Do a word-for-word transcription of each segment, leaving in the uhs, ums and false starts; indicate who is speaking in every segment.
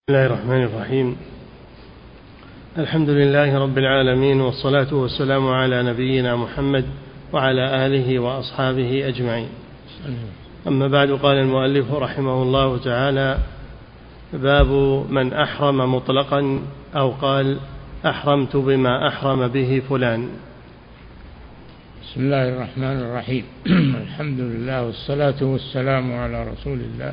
Speaker 1: بسم الله الرحمن الرحيم. الحمد لله رب العالمين، والصلاة والسلام على نبينا محمد وعلى آله وأصحابه أجمعين. أما بعد، قال المؤلف رحمه الله تعالى: باب من أحرم مطلقا أو قال أحرمت بما أحرم به فلان.
Speaker 2: بسم الله الرحمن الرحيم. الحمد لله والصلاة والسلام على رسول الله.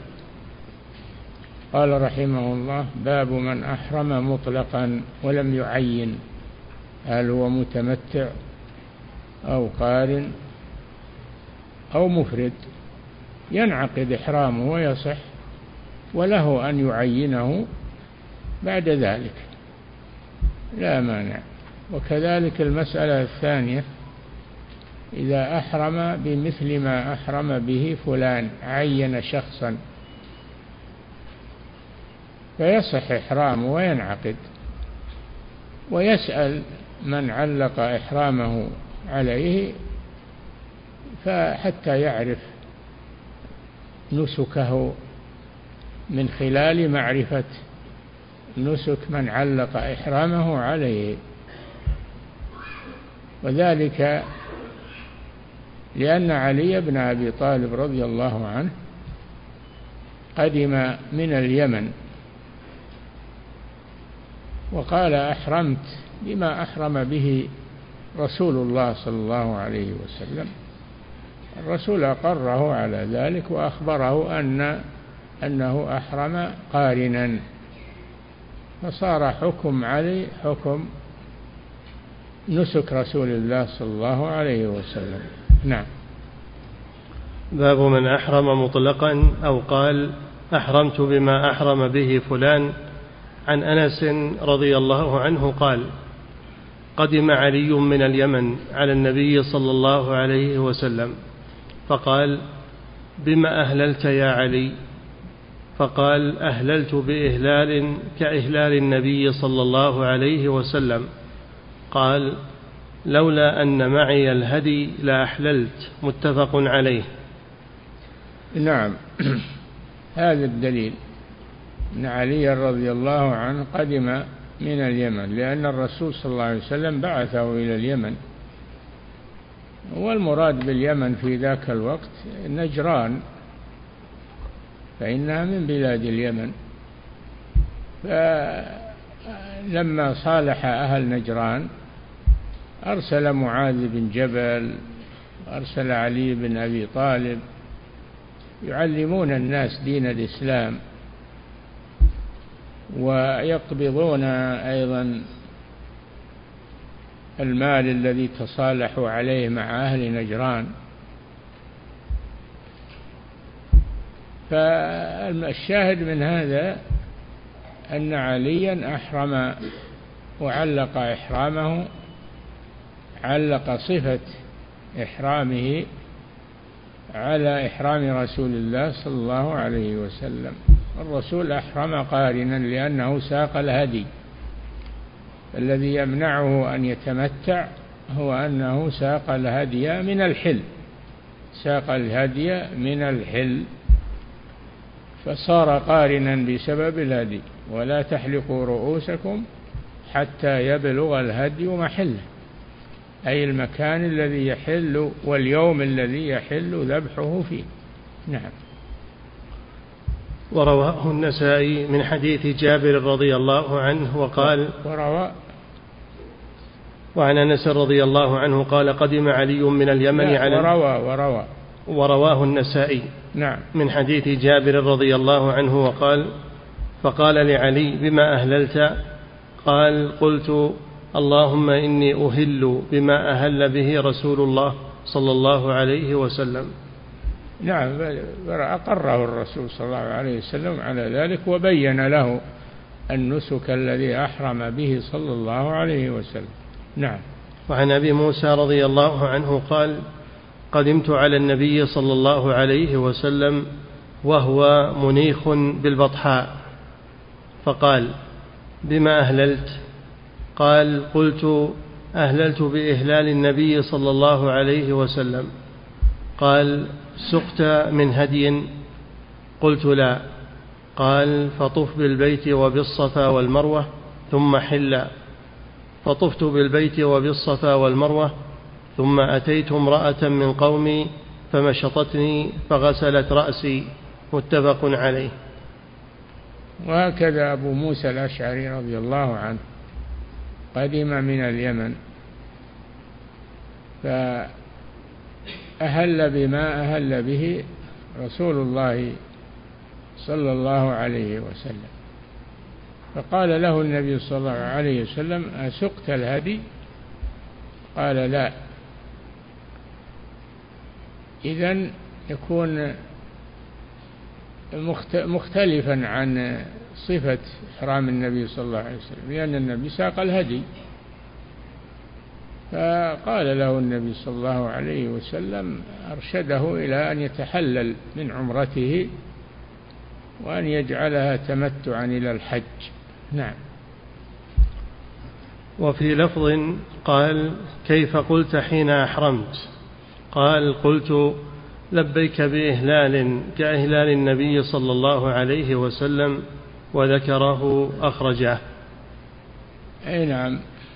Speaker 2: قال رحمه الله: باب من أحرم مطلقا ولم يعين هل هو متمتع أو قارن أو مفرد، ينعقد إحرامه ويصح، وله أن يعينه بعد ذلك لا مانع. وكذلك المسألة الثانية: إذا أحرم بمثل ما أحرم به فلان، عين شخصا، فيصح إحرامه وينعقد، ويسأل من علق إحرامه عليه فحتى يعرف نسكه من خلال معرفة نسك من علق إحرامه عليه. وذلك لأن علي بن أبي طالب رضي الله عنه قدم من اليمن وقال: أحرمت بما أحرم به رسول الله صلى الله عليه وسلم. الرسول أقره على ذلك وأخبره أن أنه أحرم قارنا، فصار حكم علي حكم نسك رسول الله صلى الله عليه وسلم. نعم.
Speaker 1: باب من أحرم مطلقا أو قال أحرمت بما أحرم به فلان. عن أنس رضي الله عنه قال: قدم علي من اليمن على النبي صلى الله عليه وسلم فقال: بما أهللت يا علي؟ فقال: أهللت بإهلال كإهلال النبي صلى الله عليه وسلم. قال: لولا أن معي الهدي لأحللت. متفق عليه.
Speaker 2: نعم. هذا الدليل أن علي رضي الله عنه قدم من اليمن، لأن الرسول صلى الله عليه وسلم بعثه إلى اليمن، والمراد باليمن في ذاك الوقت نجران، فإنها من بلاد اليمن. فلما صالح أهل نجران أرسل معاذ بن جبل، أرسل علي بن أبي طالب يعلمون الناس دين الإسلام، ويقبضون أيضا المال الذي تصالحوا عليه مع أهل نجران. فالشاهد من هذا أن عليا أحرم وعلق إحرامه، علق صفة إحرامه على إحرام رسول الله صلى الله عليه وسلم. الرسول أحرم قارنا لأنه ساق الهدي، الذي يمنعه أن يتمتع هو أنه ساق الهدي من الحل، ساق الهدي من الحل فصار قارنا بسبب الهدي. ولا تحلقوا رؤوسكم حتى يبلغ الهدي محله، أي المكان الذي يحل واليوم الذي يحل ذبحه فيه. نعم.
Speaker 1: ورواه النسائي من حديث جابر رضي الله عنه وقال:
Speaker 2: وروى
Speaker 1: وعن أنس رضي الله عنه قال: قدم علي من اليمن على
Speaker 2: وروى وروى
Speaker 1: ورواه النسائي
Speaker 2: نعم
Speaker 1: من حديث جابر رضي الله عنه وقال: فقال لعلي: بما أهللت؟ قال: قلت: اللهم إني أهل بما أهل به رسول الله صلى الله عليه وسلم.
Speaker 2: نعم. أقره الرسول صلى الله عليه وسلم على ذلك، وبين له النسك الذي أحرم به صلى الله عليه وسلم. نعم.
Speaker 1: وعن أبي موسى رضي الله عنه قال: قدمت على النبي صلى الله عليه وسلم وهو منيخ بالبطحاء، فقال: بما أهللت؟ قال: قلت: أهللت بإهلال النبي صلى الله عليه وسلم. قال: سقت من هدي؟ قلت: لا. قال فطف بالبيت وبالصفا والمروة ثم حلا. فطفت بالبيت وبالصفا والمروة ثم أتيت امرأة من قومي فمشطتني فغسلت رأسي. متفق عليه.
Speaker 2: وهكذا أبو موسى الأشعري رضي الله عنه قدم من اليمن فأهل بما أهل به رسول الله صلى الله عليه وسلم، فقال له النبي صلى الله عليه وسلم أسقت الهدي؟ قال لا. إذن يكون مختلفا عن صفة إحرام النبي صلى الله عليه وسلم، لأن النبي ساق الهدي. فقال له النبي صلى الله عليه وسلم أرشده إلى أن يتحلل من عمرته وأن يجعلها تمتعا إلى الحج. نعم.
Speaker 1: وفي لفظ قال كيف قلت حين أحرمت؟ قال قلت لبيك بإهلال كإهلال النبي صلى الله عليه وسلم، وذكره أخرجه.
Speaker 2: أي نعم.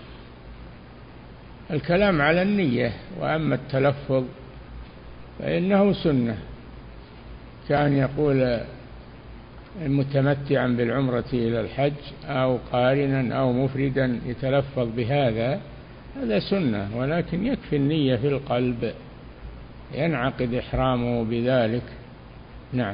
Speaker 2: الكلام على النية، وأما التلفظ فإنه سنة، كان يقول متمتعا بالعمرة إلى الحج أو قارنا أو مفردا يتلفظ بهذا، هذا سنة، ولكن يكفي النية في القلب ينعقد إحرامه بذلك. نعم.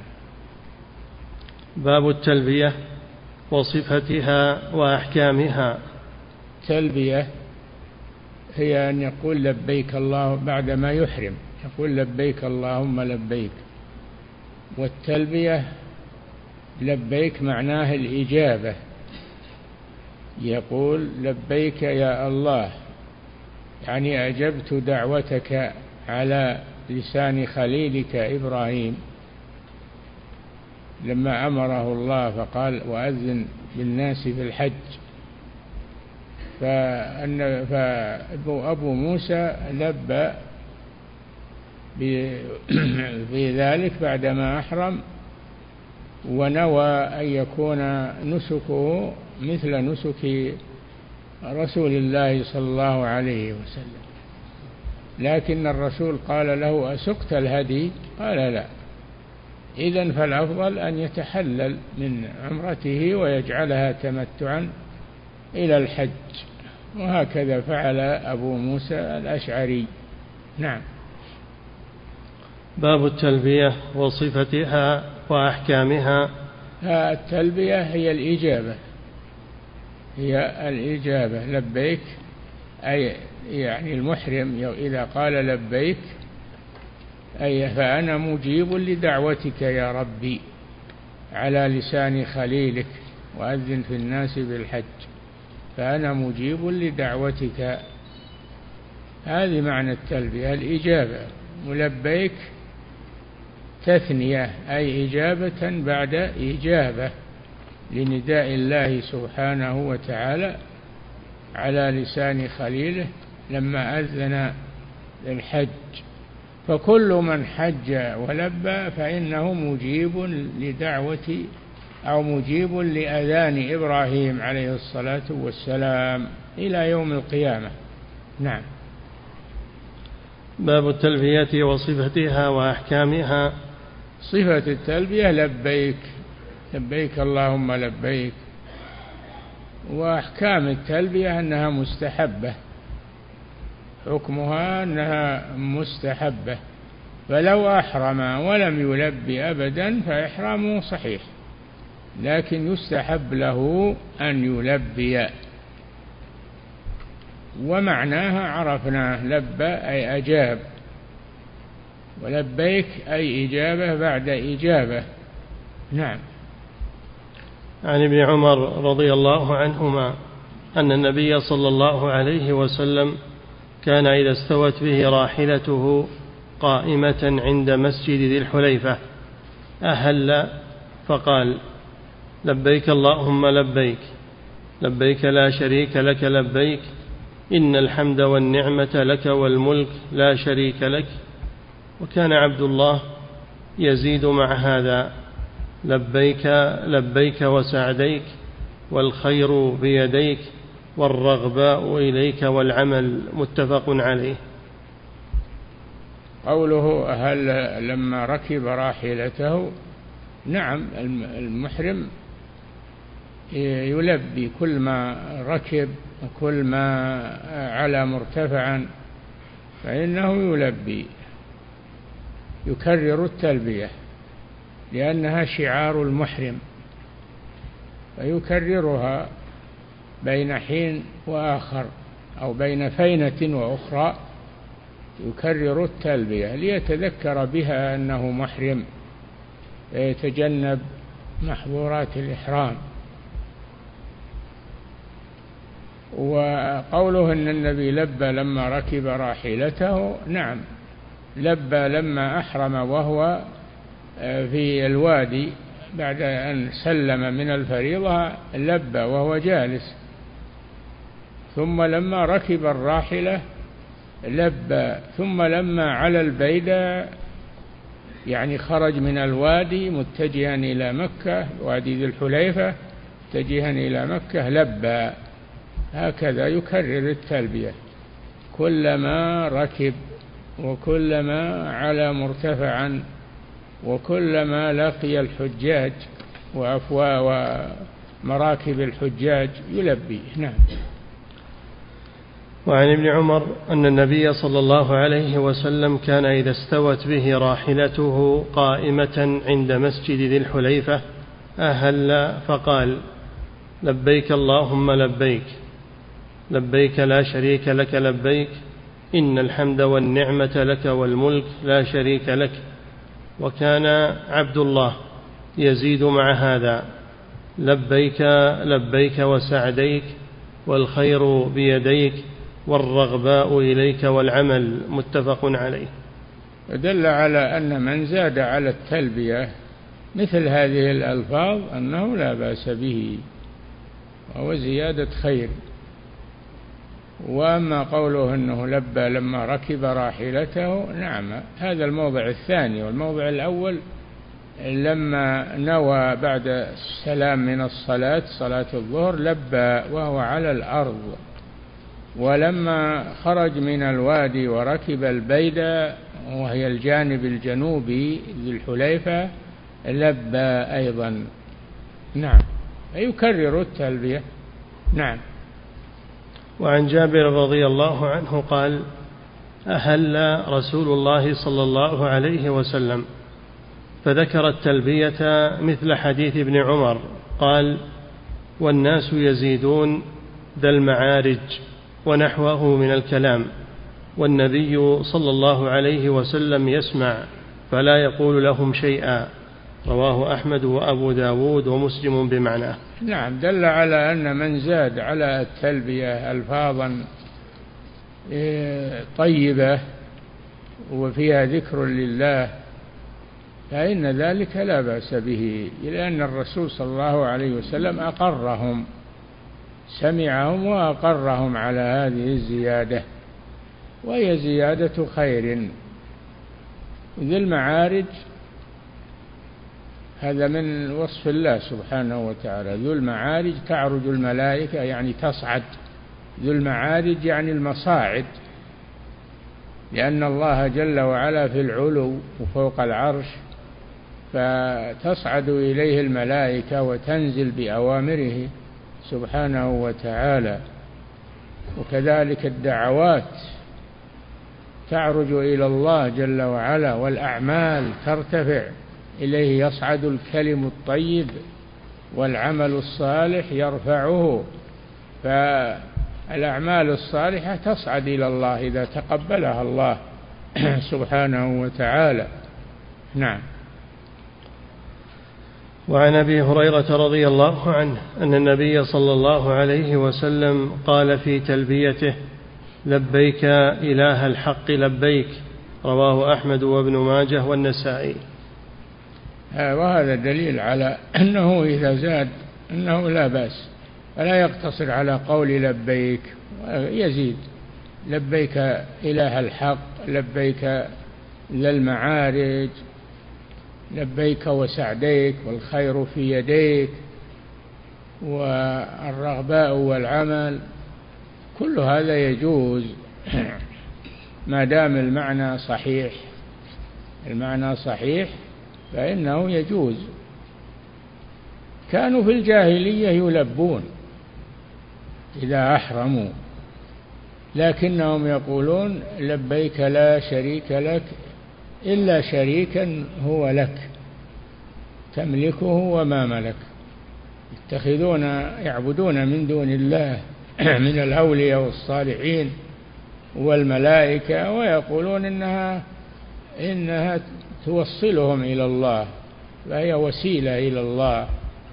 Speaker 1: باب التلبية وصفتها وأحكامها.
Speaker 2: التلبية هي أن يقول لبيك الله بعدما يحرم، يقول لبيك اللهم لبيك. والتلبية لبيك معناه الإجابة، يقول لبيك يا الله، يعني أجبت دعوتك على لسان خليلك إبراهيم لما أمره الله فقال وأذن بالناس في الحج. فأن فأبو موسى لبى بذلك بعدما أحرم، ونوى أن يكون نسكه مثل نسك رسول الله صلى الله عليه وسلم، لكن الرسول قال له أسقت الهدي؟ قال لا. إذن فالأفضل أن يتحلل من عمرته ويجعلها تمتعا إلى الحج، وهكذا فعل أبو موسى الأشعري. نعم.
Speaker 1: باب التلبية وصفتها وأحكامها.
Speaker 2: التلبية هي الإجابة، هي الإجابة. لبيك أي يعني المحرم إذا قال لبيك أي فأنا مجيب لدعوتك يا ربي على لسان خليلك وأذن في الناس بالحج، فأنا مجيب لدعوتك. هذه معنى التلبية، الإجابة. ولبيك تثنية أي إجابة بعد إجابة لنداء الله سبحانه وتعالى على لسان خليله لما أذن للحج. فكل من حج ولبى فإنه مجيب لدعوة أو مجيب لأذان إبراهيم عليه الصلاة والسلام إلى يوم القيامة. نعم.
Speaker 1: باب التلبية وصفتها وأحكامها.
Speaker 2: صفة التلبية لبيك، لبيك اللهم لبيك. وأحكام التلبية أنها مستحبة، حكمها أنها مستحبة، فلو أحرم ولم يلبي أبدا فإحرامه صحيح، لكن يستحب له أن يلبي. ومعناها عرفناه، لبى أي أجاب، ولبيك أي إجابة بعد إجابة. نعم.
Speaker 1: عن ابن عمر رضي الله عنهما أن النبي صلى الله عليه وسلم كان إذا استوت به راحلته قائمة عند مسجد ذي الحليفة أهل فقال لبيك اللهم لبيك، لبيك لا شريك لك لبيك، إن الحمد والنعمة لك والملك لا شريك لك. وكان عبد الله يزيد مع هذا لبيك لبيك وسعديك والخير بيديك والرغباء إليك والعمل. متفق عليه.
Speaker 2: قوله هل لما ركب راحلته، نعم المحرم يلبي كل ما ركب وكل ما على مرتفعا فإنه يلبي، يكرر التلبية لأنها شعار المحرم، فيكررها بين حين وآخر أو بين فينة وأخرى، يكرر التلبية ليتذكر بها أنه محرم ويتجنب محظورات الإحرام. وقوله أن النبي لبى لما ركب راحلته، نعم لبى لما أحرم وهو في الوادي بعد أن سلم من الفريضة، لبى وهو جالس، ثم لما ركب الراحلة لبى، ثم لما على البيداء يعني خرج من الوادي متجها إلى مكة، وادي ذي الحليفة متجها إلى مكة لبى. هكذا يكرر التلبية كلما ركب وكلما على مرتفعا وكلما لقي الحجاج وأفواه ومراكب الحجاج يلبي. نعم.
Speaker 1: وعن ابن عمر أن النبي صلى الله عليه وسلم كان إذا استوت به راحلته قائمة عند مسجد ذي الحليفة أهل فقال: لبيك اللهم لبيك، لبيك لا شريك لك لبيك، إن الحمد والنعمة لك والملك لا شريك لك. وكان عبد الله يزيد مع هذا: لبيك لبيك وسعديك والخير بيديك والرغباء إليك والعمل. متفق عليه.
Speaker 2: دل على أن من زاد على التلبية مثل هذه الألفاظ أنه لا بأس به، وهو زيادة خير. وأما قوله أنه لبى لما ركب راحلته، نعم هذا الموضع الثاني، والموضع الأول لما نوى بعد السلام من الصلاة صلاة الظهر لبى وهو على الأرض، ولما خرج من الوادي وركب البيداء وهي الجانب الجنوبي للحليفة لبى أيضا. نعم، يكرر التلبية. نعم.
Speaker 1: وعن جابر رضي الله عنه قال: أهل رسول الله صلى الله عليه وسلم، فذكر التلبية مثل حديث ابن عمر، قال: والناس يزيدون ذا المعارج ونحوه من الكلام، والنبي صلى الله عليه وسلم يسمع فلا يقول لهم شيئا. رواه أحمد وأبو داود ومسلم بمعناه.
Speaker 2: نعم، دل على أن من زاد على التلبية ألفاظا طيبة وفيها ذكر لله فإن ذلك لا بأس به، لأن الرسول صلى الله عليه وسلم أقرهم، سمعهم وأقرهم على هذه الزيادة، وهي زيادة خير. ذي المعارج هذا من وصف الله سبحانه وتعالى. ذو المعارج تعرج الملائكة يعني تصعد، ذو المعارج يعني المصاعد، لأن الله جل وعلا في العلو وفوق العرش، فتصعد إليه الملائكة وتنزل بأوامره سبحانه وتعالى. وكذلك الدعوات تعرج إلى الله جل وعلا، والأعمال ترتفع إليه، يصعد الكلم الطيب والعمل الصالح يرفعه، فالأعمال الصالحة تصعد إلى الله إذا تقبلها الله سبحانه وتعالى. نعم.
Speaker 1: وعن أبي هريرة رضي الله عنه أن النبي صلى الله عليه وسلم قال في تلبيته: لبيك إله الحق لبيك. رواه أحمد وابن ماجه والنسائي.
Speaker 2: وهذا دليل على أنه إذا زاد أنه لا بأس، فلا يقتصر على قول لبيك، يزيد: لبيك إله الحق، لبيك ذا المعارج، لبيك وسعديك والخير في يديك والرغباء والعمل، كل هذا يجوز ما دام المعنى صحيح. المعنى صحيح فإنه يجوز. كانوا في الجاهلية يلبون إذا أحرموا، لكنهم يقولون لبيك لا شريك لك إلا شريكا هو لك تملكه وما ملك. يتخذون يعبدون من دون الله من الأولياء والصالحين والملائكة، ويقولون إنها إنها توصلهم إلى الله، فهي وسيلة إلى الله.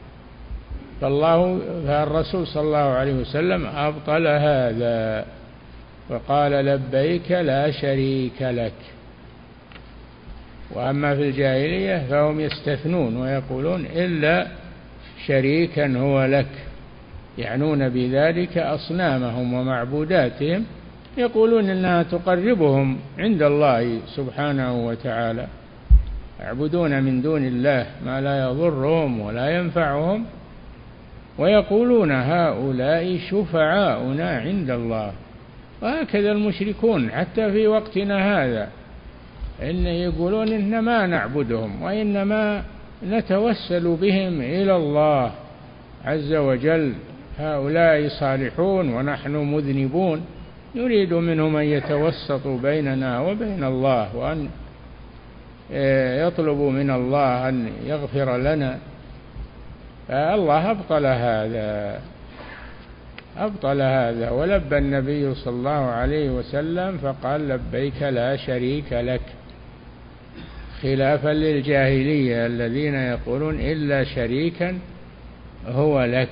Speaker 2: فالله فالرسول صلى الله عليه وسلم أبطل هذا وقال لبيك لا شريك لك. وأما في الجاهلية فهم يستثنون ويقولون إلا شريكا هو لك، يعنون بذلك أصنامهم ومعبوداتهم، يقولون إنها تقربهم عند الله سبحانه وتعالى. يعبدون من دون الله ما لا يضرهم ولا ينفعهم، ويقولون هؤلاء شفعاؤنا عند الله. وهكذا المشركون حتى في وقتنا هذا، إن يقولون إن ما نعبدهم وإنما نتوسل بهم إلى الله عز وجل، هؤلاء صالحون ونحن مذنبون، نريد منهم أن يتوسطوا بيننا وبين الله، وأن يطلبوا من الله أن يغفر لنا. فالله أبطل هذا أبطل هذا ولبى النبي صلى الله عليه وسلم فقال لبيك لا شريك لك، خلافا للجاهلية الذين يقولون إلا شريكا هو لك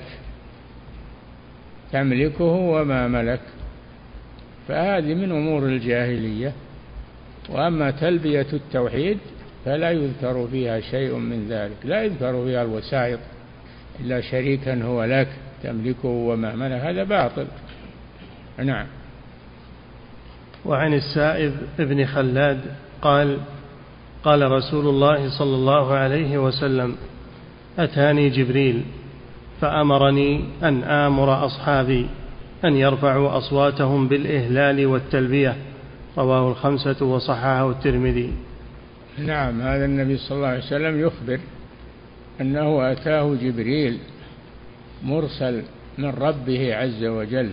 Speaker 2: تملكه وما ملك. فهذه من أمور الجاهلية. وأما تلبية التوحيد فلا يذكر فيها شيء من ذلك، لا يذكر فيها الوسائط إلا شريكا هو لك تملكه وما ملك، هذا باطل. نعم.
Speaker 1: وعن السائب ابن خلاد قال قال رسول الله صلى الله عليه وسلم أتاني جبريل فأمرني أن آمر أصحابي أن يرفعوا أصواتهم بالإهلال والتلبية، رواه الخمسة وصححه الترمذي.
Speaker 2: نعم، هذا النبي صلى الله عليه وسلم يخبر أنه أتاه جبريل مرسل من ربه عز وجل،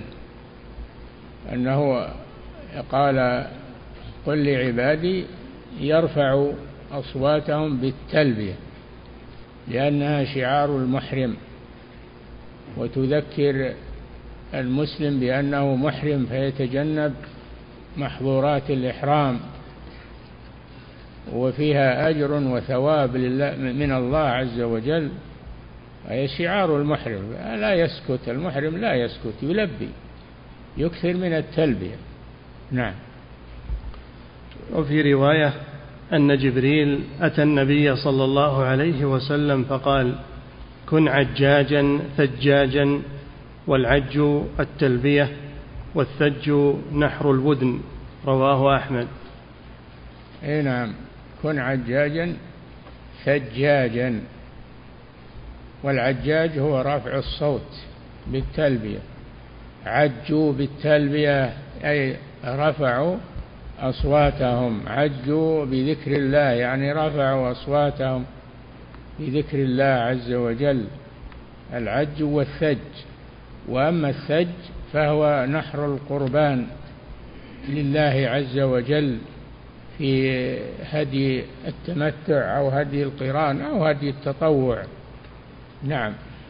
Speaker 2: أنه قال قل لعبادي يرفعوا أصواتهم بالتلبية لأنها شعار المحرم، وتذكر المسلم بأنه محرم فيتجنب محظورات الإحرام، وفيها أجر وثواب من الله عز وجل، وهي شعار المحرم. لا يسكت المحرم، لا يسكت، يلبي، يكثر من التلبية. نعم.
Speaker 1: وفي رواية أن جبريل أتى النبي صلى الله عليه وسلم فقال كن عجاجا ثجاجا، والعج التلبية والثج نحر البدن، رواه أحمد.
Speaker 2: اي نعم، كن عجاجا ثجاجا، والعجاج هو رافع الصوت بالتلبية، عجوا بالتلبية أي رفعوا أصواتهم، عجوا بذكر الله يعني رفعوا أصواتهم بذكر الله عز وجل، العج والثج. وأما الثج فهو نحر القربان لله عز وجل في هدي التمتع أو هدي القران أو هدي التطوع. نعم.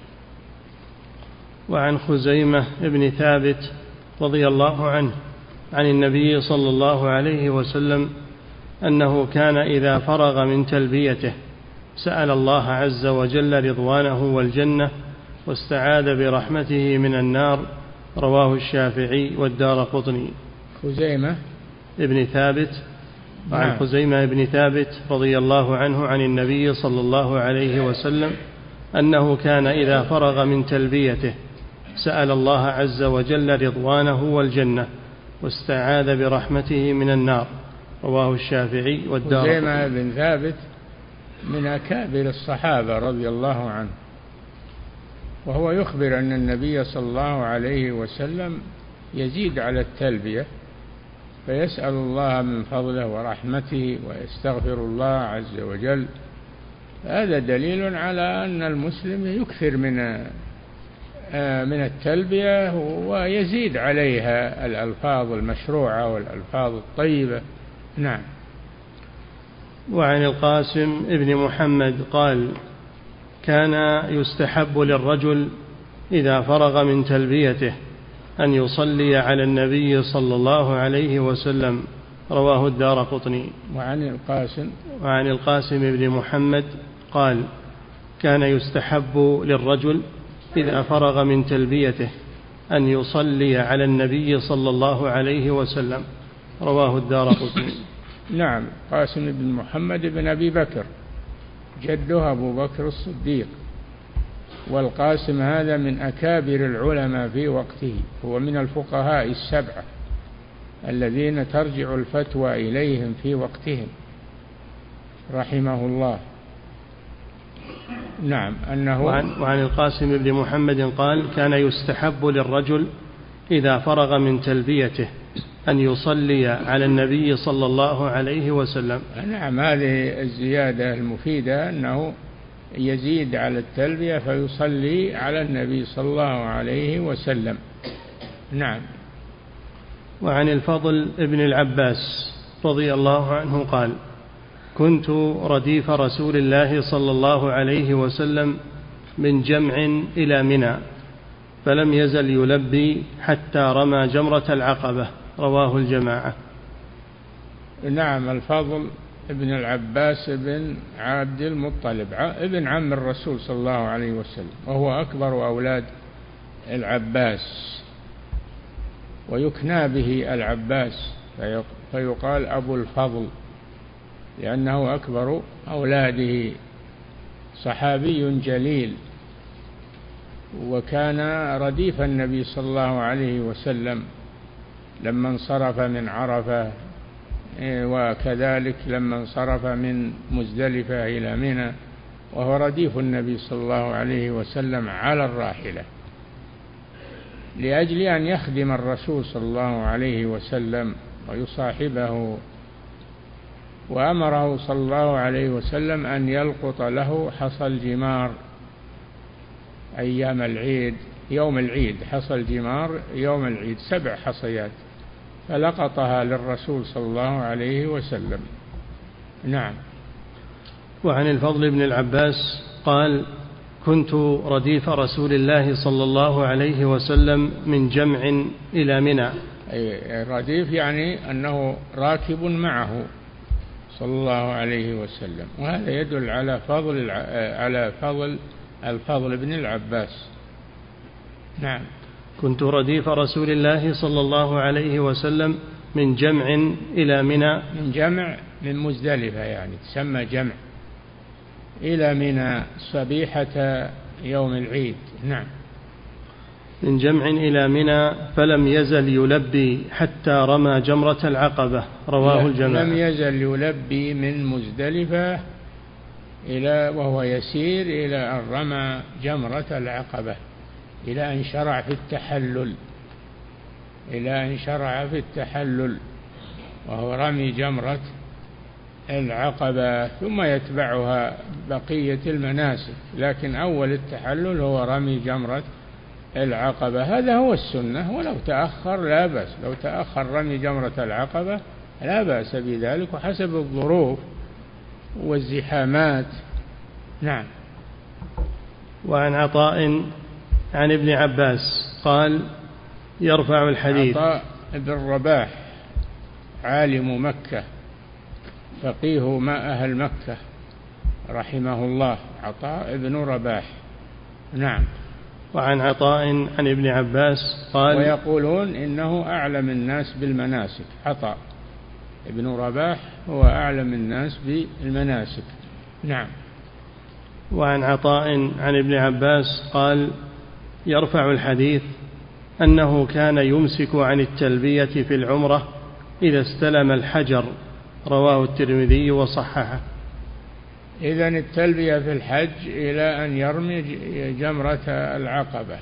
Speaker 1: وعن خزيمة ابن ثابت رضي الله عنه عن النبي صلى الله عليه وسلم أنه كان إذا فرغ من تلبيته سأل الله عز وجل رضوانه والجنة واستعاذ برحمته من النار، رواه الشافعي والدارقطني.
Speaker 2: خزيمة
Speaker 1: ابن ثابت. وعن
Speaker 2: نعم.
Speaker 1: خزيمة ابن ثابت رضي الله عنه عن النبي صلى الله عليه وسلم أنه كان إذا فرغ من تلبيته سأل الله عز وجل رضوانه والجنة واستعاذ برحمته من النار، رواه الشافعي والدارقطني.
Speaker 2: خزيمة بن ثابت من أكابر الصحابة رضي الله عنه، وهو يخبر أن النبي صلى الله عليه وسلم يزيد على التلبية، فيسأل الله من فضله ورحمته ويستغفر الله عز وجل. هذا دليل على أن المسلم يكثر من من التلبية ويزيد عليها الألفاظ المشروعة والألفاظ الطيبة. نعم.
Speaker 1: وعن القاسم ابن محمد قال: كان يستحب للرجل إذا فرغ من تلبيته أن يصلي على النبي صلى الله عليه وسلم. رواه الدارقطني.
Speaker 2: وعن القاسم
Speaker 1: وعن القاسم ابن محمد قال: كان يستحب للرجل إذا فرغ من تلبيته أن يصلي على النبي صلى الله عليه وسلم. رواه الدارقطني.
Speaker 2: نعم. قاسم بن محمد بن أبي بكر جده أبو بكر الصديق، والقاسم هذا من أكابر العلماء في وقته، هو من الفقهاء السبعة الذين ترجع الفتوى إليهم في وقتهم رحمه الله. نعم. أنه
Speaker 1: وعن, وعن القاسم بن محمد قال: كان يستحب للرجل إذا فرغ من تلبيته أن يصلي على النبي صلى الله عليه وسلم.
Speaker 2: نعم. هذه الزيادة المفيدة أنه يزيد على التلبية فيصلي على النبي صلى الله عليه وسلم. نعم.
Speaker 1: وعن الفضل ابن العباس رضي الله عنه قال: كنت رديف رسول الله صلى الله عليه وسلم من جمع إلى منى، فلم يزل يلبي حتى رمى جمرة العقبة. رواه الجماعة.
Speaker 2: نعم. الفضل ابن العباس بن عبد المطلب ابن عم الرسول صلى الله عليه وسلم، وهو أكبر أولاد العباس، ويكنى به العباس فيقال أبو الفضل لأنه أكبر أولاده. صحابي جليل، وكان رديف النبي صلى الله عليه وسلم لما انصرف من عرفة، وكذلك لما انصرف من مزدلفة إلى منى، وهو رديف النبي صلى الله عليه وسلم على الراحلة لأجل أن يخدم الرسول صلى الله عليه وسلم ويصاحبه. وأمره صلى الله عليه وسلم أن يلقط له حصى الجمار أيام العيد، يوم العيد حصى الجمار يوم العيد سبع حصيات، فلقطها للرسول صلى الله عليه وسلم. نعم.
Speaker 1: وعن الفضل بن العباس قال: كنت رديف رسول الله صلى الله عليه وسلم من جمع إلى منى.
Speaker 2: أي رديف يعني أنه راكب معه صلى الله عليه وسلم، وهذا يدل على فضل على فضل الفضل بن العباس. نعم.
Speaker 1: كنت رديف رسول الله صلى الله عليه وسلم من جمع إلى منى.
Speaker 2: من جمع من مزدلفة يعني تسمى جمع، إلى منى صبيحة يوم العيد. نعم.
Speaker 1: من جمع إلى منى فلم يزل يلبي حتى رمى جمرة العقبة. رواه الجماعة.
Speaker 2: لم يزل يلبي من مزدلفة إلى وهو يسير إلى أن رمى جمرة العقبة، إلى أن شرع في التحلل إلى أن شرع في التحلل وهو رمي جمرة العقبة، ثم يتبعها بقية المناسك، لكن أول التحلل هو رمي جمرة العقبة. هذا هو السنة، ولو تأخر لا بأس، لو تأخر رمي جمرة العقبة لا بأس بذلك، وحسب الظروف والزحامات. نعم.
Speaker 1: وعن عطاء عن ابن عباس قال: يرفع الحديث.
Speaker 2: عطاء بن رباح عالم مكة فقيه ما أهل مكة رحمه الله، عطاء بن رباح. نعم.
Speaker 1: وعن عطاء عن ابن عباس قال:
Speaker 2: ويقولون إنه أعلم الناس بالمناسك. عطاء ابن رباح هو أعلم الناس بالمناسك. نعم.
Speaker 1: وعن عطاء عن ابن عباس قال: يرفع الحديث أنه كان يمسك عن التلبية في العمرة إذا استلم الحجر. رواه الترمذي وصححه.
Speaker 2: إذن التلبية في الحج إلى أن يرمي جمرة العقبة،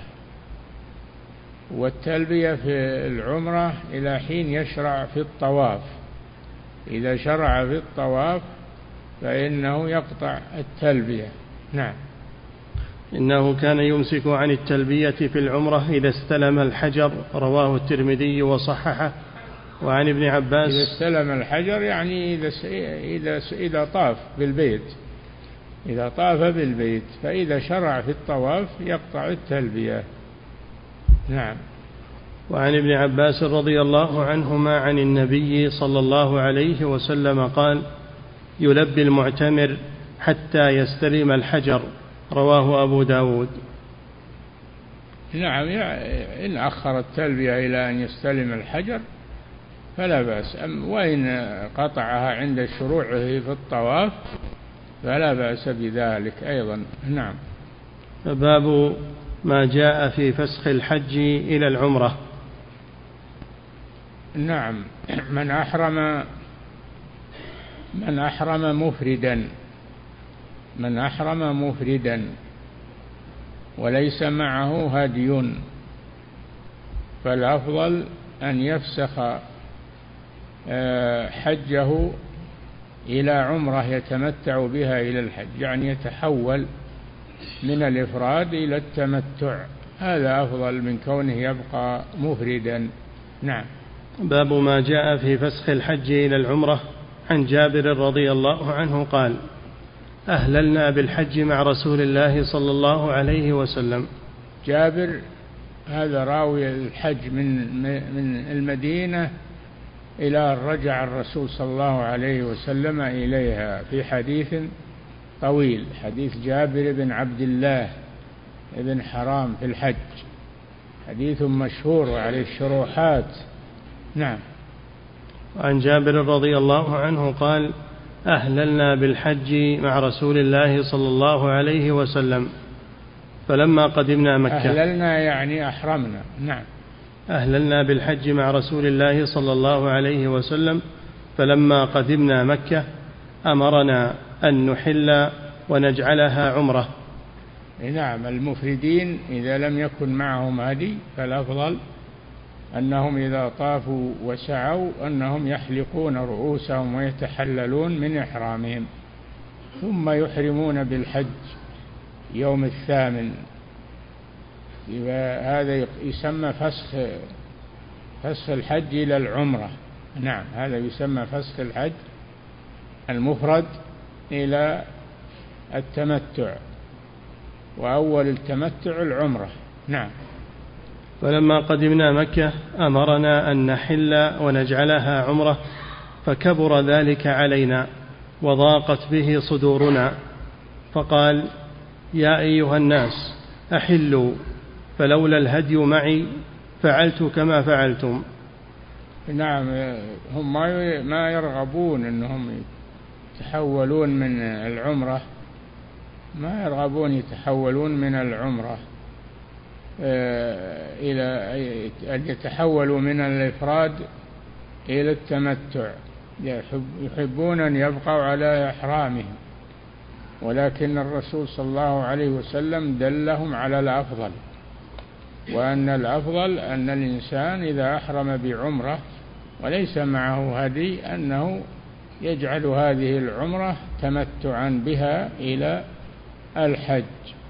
Speaker 2: والتلبية في العمرة إلى حين يشرع في الطواف. إذا شرع في الطواف فإنه يقطع التلبية. نعم.
Speaker 1: إنه كان يمسك عن التلبية في العمرة إذا استلم الحجر، رواه الترمذي وصححه. وعن ابن عباس
Speaker 2: إذا استلم الحجر يعني إذا إذا إذا طاف بالبيت، إذا طاف بالبيت، فإذا شرع في الطواف يقطع التلبية. نعم.
Speaker 1: وعن ابن عباس رضي الله عنهما عن النبي صلى الله عليه وسلم قال: يلبي المعتمر حتى يستلم الحجر، رواه أبو داود.
Speaker 2: نعم، إن أخر التلبية إلى أن يستلم الحجر فلا بأس، وإن قطعها عند شروعه في الطواف فلا بأس بذلك أيضا. نعم.
Speaker 1: باب ما جاء في فسخ الحج إلى العمرة.
Speaker 2: نعم. من أحرم من أحرم مفردا من أحرم مفردا وليس معه هدي فالأفضل أن يفسخ حجه إلى عمرة يتمتع بها إلى الحج، يعني يتحول من الإفراد إلى التمتع، هذا أفضل من كونه يبقى مفردا. نعم.
Speaker 1: باب ما جاء في فسخ الحج إلى العمرة. عن جابر رضي الله عنه قال: أهللنا بالحج مع رسول الله صلى الله عليه وسلم.
Speaker 2: جابر هذا راوي الحج من من المدينة إلى رجع الرسول صلى الله عليه وسلم إليها في حديث طويل، حديث جابر بن عبد الله بن حرام في الحج، حديث مشهور وعليه الشروحات. نعم.
Speaker 1: عن جابر رضي الله عنه قال: أهللنا بالحج مع رسول الله صلى الله عليه وسلم فلما قدمنا مكة.
Speaker 2: أهللنا يعني أحرمنا. نعم.
Speaker 1: أهللنا بالحج مع رسول الله صلى الله عليه وسلم فلما قدمنا مكة أمرنا أن نحل ونجعلها عمرة.
Speaker 2: نعم. المفردين إذا لم يكن معهم هدي فالأفضل أنهم إذا طافوا وسعوا أنهم يحلقون رؤوسهم ويتحللون من إحرامهم، ثم يحرمون بالحج يوم الثامن. هذا يسمى فسخ فسخ الحج إلى العمرة. نعم، هذا يسمى فسخ الحج المفرد إلى التمتع، وأول التمتع العمرة. نعم.
Speaker 1: فلما قدمنا مكة أمرنا أن نحل ونجعلها عمرة، فكبر ذلك علينا وضاقت به صدورنا، فقال: يا أيها الناس أحلوا، فلولا الهدي معي فعلت كما فعلتم.
Speaker 2: نعم، هم ما يرغبون أنهم يتحولون من العمرة، ما يرغبون يتحولون من العمرة إلى أن يتحولوا من الإفراد إلى التمتع، يحبون أن يبقوا على إحرامهم، ولكن الرسول صلى الله عليه وسلم دلهم على الأفضل، وأن الأفضل أن الإنسان إذا أحرم بعمرة وليس معه هدي أنه يجعل هذه العمرة تمتعا بها إلى الحج.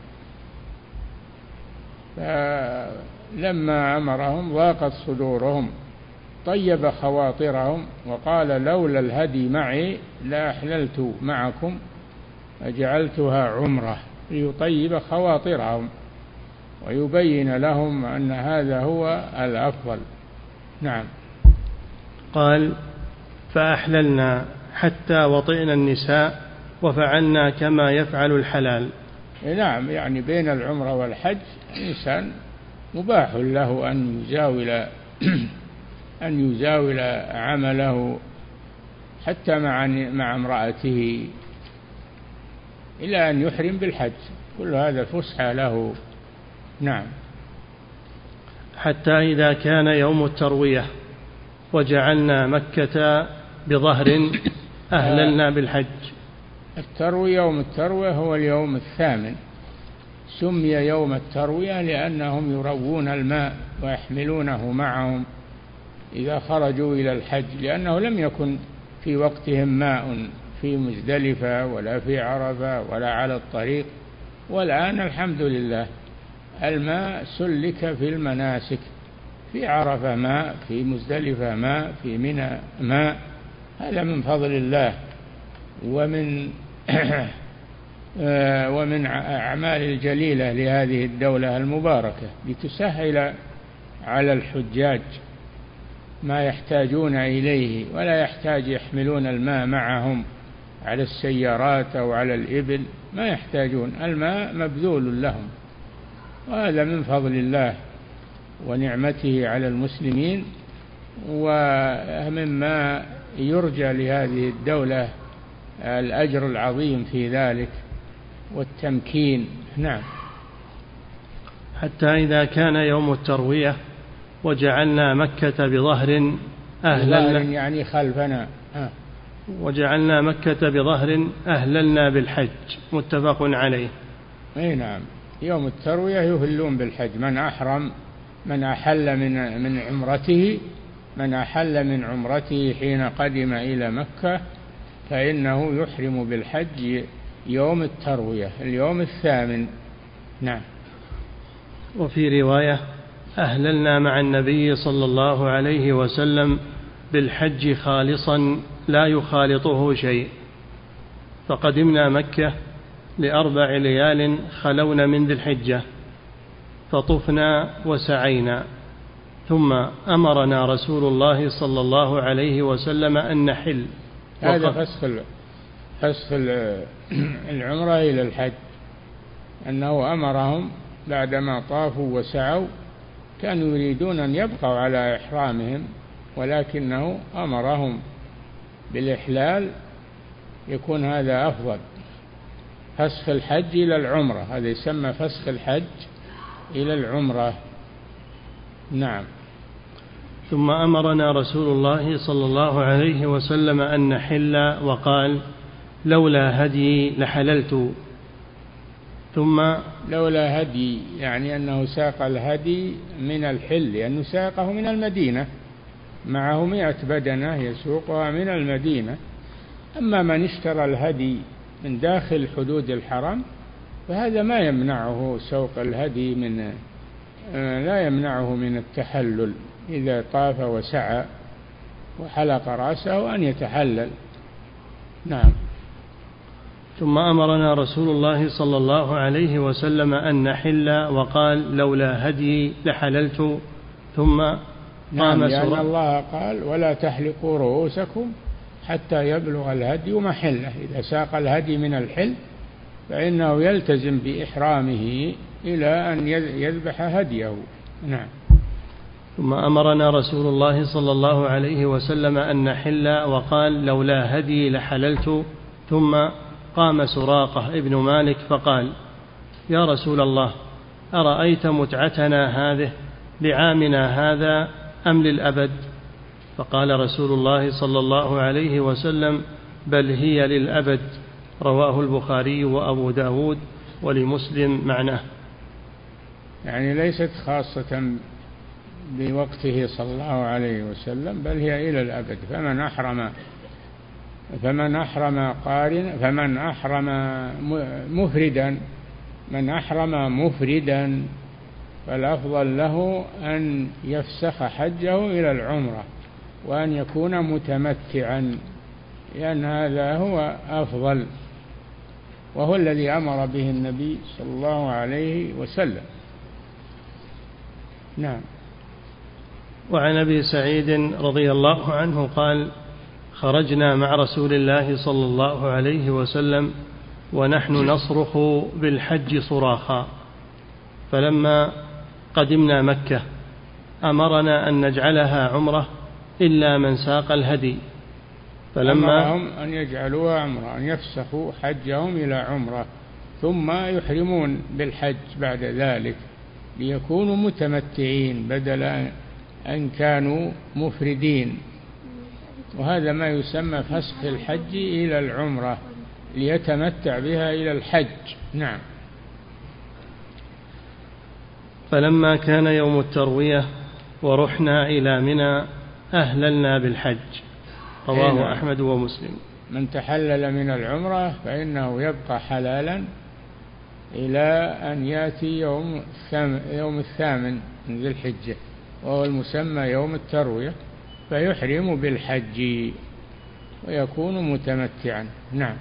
Speaker 2: فلما أمرهم ضاقت صدورهم، طيب خواطرهم، وقال: لولا الهدي معي لأحللت معكم فجعلتها عمرة، ليطيب خواطرهم ويبين لهم أن هذا هو الأفضل. نعم.
Speaker 1: قال: فأحللنا حتى وطئنا النساء وفعلنا كما يفعل الحلال.
Speaker 2: نعم، يعني بين العمرة والحج الإنسان مباح له أن يزاول أن يزاول عمله حتى مع مع امرأته إلى أن يحرم بالحج، كل هذا فسحة له. نعم.
Speaker 1: حتى إذا كان يوم التروية وجعلنا مكة بظهر أهللنا بالحج.
Speaker 2: التروية، يوم التروية هو اليوم الثامن، سمي يوم التروية لأنهم يروون الماء ويحملونه معهم إذا خرجوا إلى الحج، لأنه لم يكن في وقتهم ماء في مزدلفة ولا في عرفة ولا على الطريق، والآن الحمد لله الماء سلك في المناسك، في عرفة ماء، في مزدلفة ماء، في منى ماء. هذا من فضل الله ومن ومن أعمال الجليلة لهذه الدولة المباركة لتسهل على الحجاج ما يحتاجون إليه، ولا يحتاج يحملون الماء معهم على السيارات أو على الإبل، ما يحتاجون، الماء مبذول لهم، وهذا من فضل الله ونعمته على المسلمين، ومما يرجى لهذه الدولة الأجر العظيم في ذلك والتمكين. نعم.
Speaker 1: حتى إذا كان يوم التروية وجعلنا مكة بظهر أهللنا،
Speaker 2: يعني خلفنا،
Speaker 1: وجعلنا مكة بظهر أهللنا بالحج، متفق عليه.
Speaker 2: أي نعم، يوم التروية يهلون بالحج، من أحرم من أحل من من عمرته من أحل من عمرته حين قدم إلى مكة فإنه يحرم بالحج يوم التروية اليوم الثامن. نعم.
Speaker 1: وفي رواية أهللنا مع النبي صلى الله عليه وسلم بالحج خالصا لا يخالطه شيء، فقدمنا مكة لأربع ليال خلون من ذي الحجة، فطفنا وسعينا، ثم أمرنا رسول الله صلى الله عليه وسلم أن نحل.
Speaker 2: هذا فسخ فسخ العمرة إلى الحج، أنه أمرهم بعدما طافوا وسعوا، كانوا يريدون أن يبقوا على إحرامهم، ولكنه أمرهم بالإحلال، يكون هذا أفضل. فسخ الحج إلى العمرة، هذا يسمى فسخ الحج إلى العمرة. نعم.
Speaker 1: ثم أمرنا رسول الله صلى الله عليه وسلم أن نحل، وقال لولا هدي لحللت. ثم
Speaker 2: لولا هدي يعني أنه ساق الهدي من الحل، لأنه ساقه من المدينة، معه مئة بدنة يسوقها من المدينة. أما من اشترى الهدي من داخل حدود الحرم فهذا ما يمنعه سوق الهدي من لا يمنعه من التحلل، إذا طاف وسعى وحلق رأسه أن يتحلل. نعم.
Speaker 1: ثم أمرنا رسول الله صلى الله عليه وسلم أن نحل، وقال لولا هدي لحللت. ثم
Speaker 2: نعم، لأن الله قال ولا تحلقوا رؤوسكم حتى يبلغ الهدي محله، إذا ساق الهدي من الحل فإنه يلتزم بإحرامه إلى أن يذبح هديه. نعم.
Speaker 1: ثم أمرنا رسول الله صلى الله عليه وسلم أن نحل، وقال لولا هدي لحللت. ثم قام سراقة ابن مالك فقال يا رسول الله، أرأيت متعتنا هذه لعامنا هذا أم للأبد؟ فقال رسول الله صلى الله عليه وسلم بل هي للأبد، رواه البخاري وأبو داود ولمسلم معناه.
Speaker 2: يعني ليست خاصة بوقته صلى الله عليه وسلم، بل هي إلى الأبد. فمن أحرم فمن أحرم قارن فمن أحرم مفردا من أحرم مفردا فالأفضل له أن يفسخ حجه إلى العمرة وأن يكون متمتعا، لأن هذا هو أفضل، وهو الذي أمر به النبي صلى الله عليه وسلم. نعم.
Speaker 1: وعن أبي سعيد رضي الله عنه قال خرجنا مع رسول الله صلى الله عليه وسلم ونحن نصرخ بالحج صراخا، فلما قدمنا مكة أمرنا أن نجعلها عمرة إلا من ساق الهدي،
Speaker 2: فلما أمرهم أن يجعلوها عمرة، أن يفسخوا حجهم إلى عمرة ثم يحرمون بالحج بعد ذلك ليكونوا متمتعين بدل أن كانوا مفردين، وهذا ما يسمى فسخ الحج إلى العمرة، ليتمتع بها إلى الحج. نعم.
Speaker 1: فلما كان يوم التروية ورحنا إلى منى أهللنا بالحج. رواه أحمد ومسلم.
Speaker 2: من تحلل من العمرة فإنه يبقى حلالا إلى أن يأتي يوم الثامن, يوم الثامن من ذي الحجة، وهو المسمى يوم التروية، فيحرم بالحج ويكون متمتعا. نعم.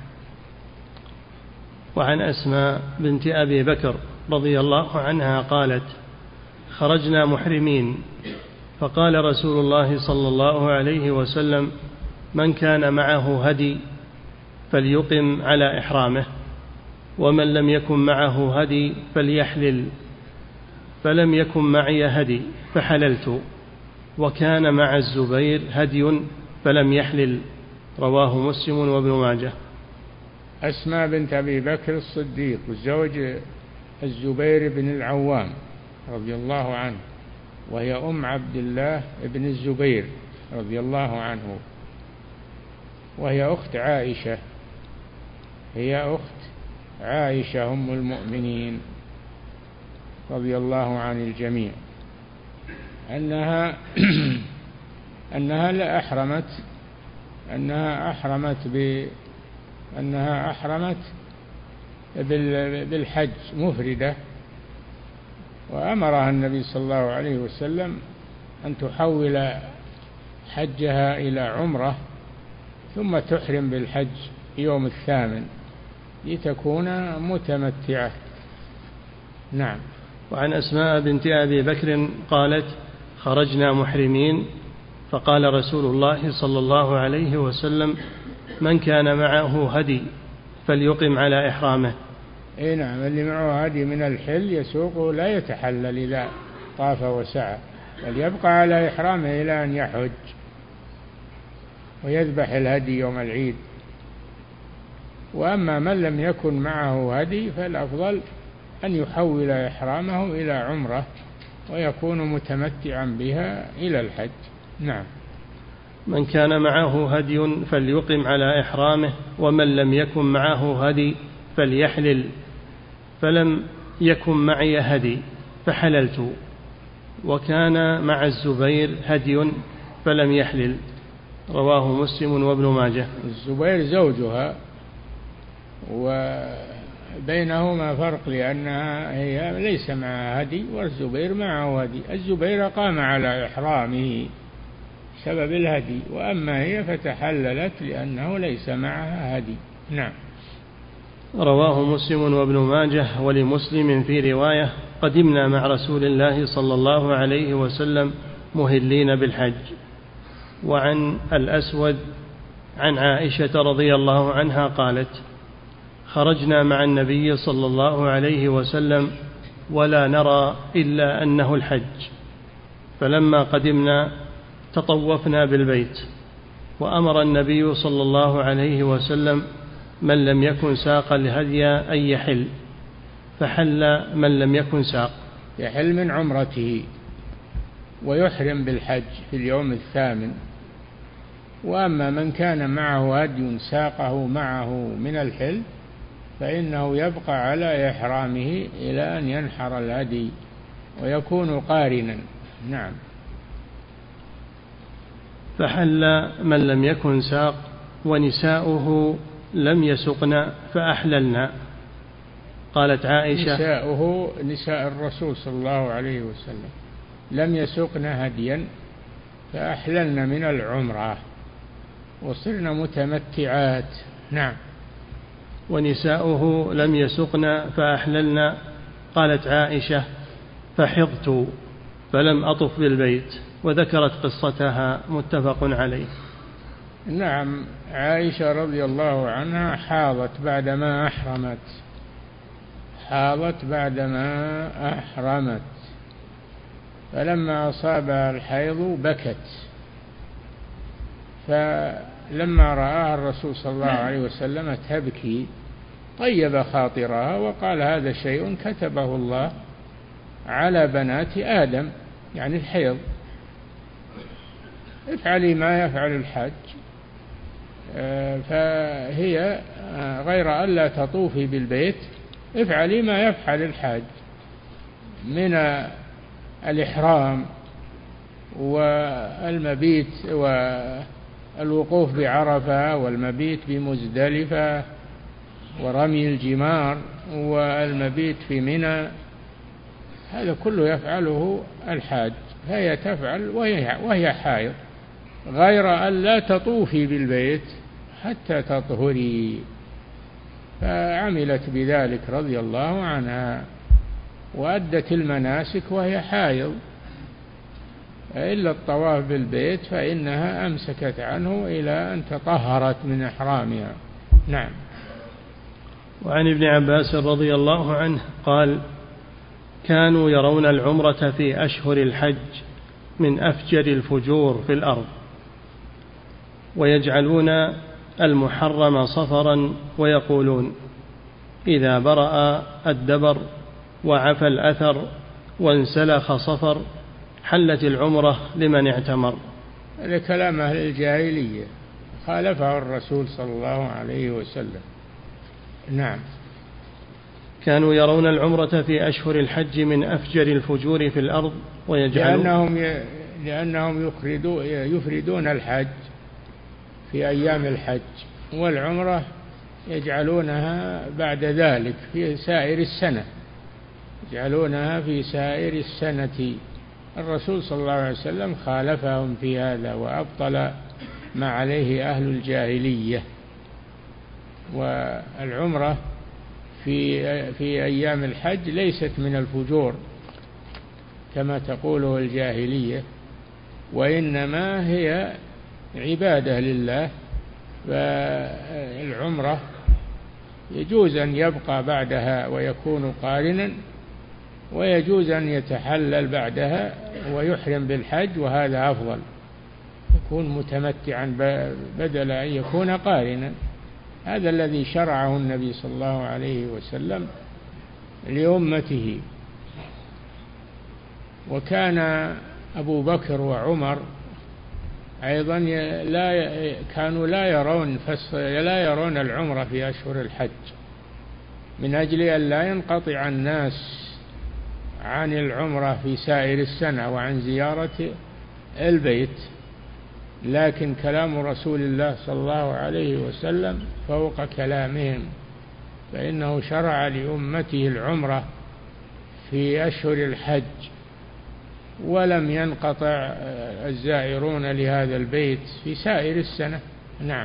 Speaker 1: وعن أسماء بنت أبي بكر رضي الله عنها قالت: خرجنا محرمين، فقال رسول الله صلى الله عليه وسلم: من كان معه هدي فليقم على إحرامه، ومن لم يكن معه هدي فليحلل، فلم يكن معي هدي فحللت، وكان مع الزبير هدي فلم يحلل. رواه مسلم وابن ماجه.
Speaker 2: أسماء بنت أبي بكر الصديق وزوج الزبير بن العوام رضي الله عنه، وهي أم عبد الله بن الزبير رضي الله عنه، وهي أخت عائشة، هي أخت عائشة أم المؤمنين رضي الله عن الجميع، أنها أنها لا أحرمت أنها أحرمت ب أنها أحرمت بالحج مفردة، وأمرها النبي صلى الله عليه وسلم أن تحول حجها إلى عمرة ثم تحرم بالحج يوم الثامن لتكون متمتعة. نعم.
Speaker 1: وعن أسماء بنت أبي بكر قالت: خرجنا محرمين، فقال رسول الله صلى الله عليه وسلم: من كان معه هدي فليقم على إحرامه.
Speaker 2: اي نعم، اللي معه هدي من الحل يسوقه لا يتحلل إذا طاف وسعى، بل يبقى على إحرامه إلى أن يحج ويذبح الهدي يوم العيد. وأما من لم يكن معه هدي فالأفضل أن يحول إحرامه إلى عمرة ويكون متمتعا بها إلى الحج. نعم.
Speaker 1: من كان معه هدي فليقم على إحرامه، ومن لم يكن معه هدي فليحلل، فلم يكن معي هدي فحللت، وكان مع الزبير هدي فلم يحلل. رواه مسلم وابن ماجه.
Speaker 2: الزبير زوجها، وبينهما فرق لأنها هي ليس معها هدي والزبير معه هدي. الزبير قام على إحرامه سبب الهدي، وأما هي فتحللت لأنه ليس معها هدي. نعم.
Speaker 1: رواه مسلم وابن ماجه. ولمسلم في رواية: قدمنا مع رسول الله صلى الله عليه وسلم مهلين بالحج. وعن الأسود عن عائشة رضي الله عنها قالت: خرجنا مع النبي صلى الله عليه وسلم ولا نرى إلا أنه الحج، فلما قدمنا تطوفنا بالبيت، وأمر النبي صلى الله عليه وسلم من لم يكن ساق الهدي أن يحل، فحل من لم يكن ساق.
Speaker 2: يحل من عمرته ويحرم بالحج في اليوم الثامن. وأما من كان معه هدي ساقه معه من الحل فإنه يبقى على إحرامه إلى أن ينحر الهدي ويكون قارنا. نعم.
Speaker 1: فحل من لم يكن ساق، ونساؤه لم يسقن فأحللنا. قالت عائشة:
Speaker 2: نساؤه نساء الرسول صلى الله عليه وسلم لم يسقن هديا فأحللن من العمرة وصرنا متمتعات. نعم.
Speaker 1: ونساؤه لم يسقن فأحللنا. قالت عائشة: فحضت فلم أطف بالبيت. وذكرت قصتها، متفق عليه.
Speaker 2: نعم. عائشة رضي الله عنها حاضت بعدما أحرمت حاضت بعدما أحرمت فلما أصابها الحيض بكت، فلما رآها الرسول صلى الله عليه وسلم تبكي طيب خاطرها وقال: هذا شيء كتبه الله على بنات آدم، يعني الحيض، افعلي ما يفعل الحج فهي غير ألا تطوفي بالبيت افعلي ما يفعل الحاج من الإحرام والمبيت والوقوف بعرفة والمبيت بمزدلفة ورمي الجمار والمبيت في منى، هذا كله يفعله الحاج، فهي تفعل وهي, وهي حائض، غير أن لا تطوفي بالبيت حتى تطهري. فعملت بذلك رضي الله عنها وأدت المناسك وهي حائض، إلا الطواف بالبيت فإنها أمسكت عنه إلى أن تطهرت من إحرامها. نعم.
Speaker 1: وعن ابن عباس رضي الله عنه قال: كانوا يرون العمرة في أشهر الحج من أفجر الفجور في الأرض، ويجعلون المحرم صفرا ويقولون: إذا برأ الدبر وعفى الأثر وانسلخ صفر حلت العمرة لمن اعتمر.
Speaker 2: هذا كلام أهل الجاهلية خالفه الرسول صلى الله عليه وسلم. نعم.
Speaker 1: كانوا يرون العمرة في أشهر الحج من أفجر الفجور في الأرض ويجعلون
Speaker 2: لأنهم, ي... لأنهم يفردون... يفردون الحج في أيام الحج، والعمرة يجعلونها بعد ذلك في سائر السنة، يجعلونها في سائر السنة. الرسول صلى الله عليه وسلم خالفهم في هذا وأبطل ما عليه أهل الجاهلية. والعمرة في في أيام الحج ليست من الفجور كما تقوله الجاهلية، وإنما هي عبادة لله. فالعمرة يجوز أن يبقى بعدها ويكون قارنا، ويجوز أن يتحلل بعدها ويحرم بالحج، وهذا أفضل، يكون متمتعا بدل أن يكون قارنا. هذا الذي شرعه النبي صلى الله عليه وسلم لأمته. وكان أبو بكر وعمر أيضا لا كانوا لا يرون لا يرون العمرة في أشهر الحج من أجل أن لا ينقطع الناس عن العمرة في سائر السنة وعن زيارة البيت. لكن كلام رسول الله صلى الله عليه وسلم فوق كلامهم، فإنه شرع لأمته العمرة في أشهر الحج، ولم ينقطع الزائرون لهذا البيت في سائر السنة. نعم.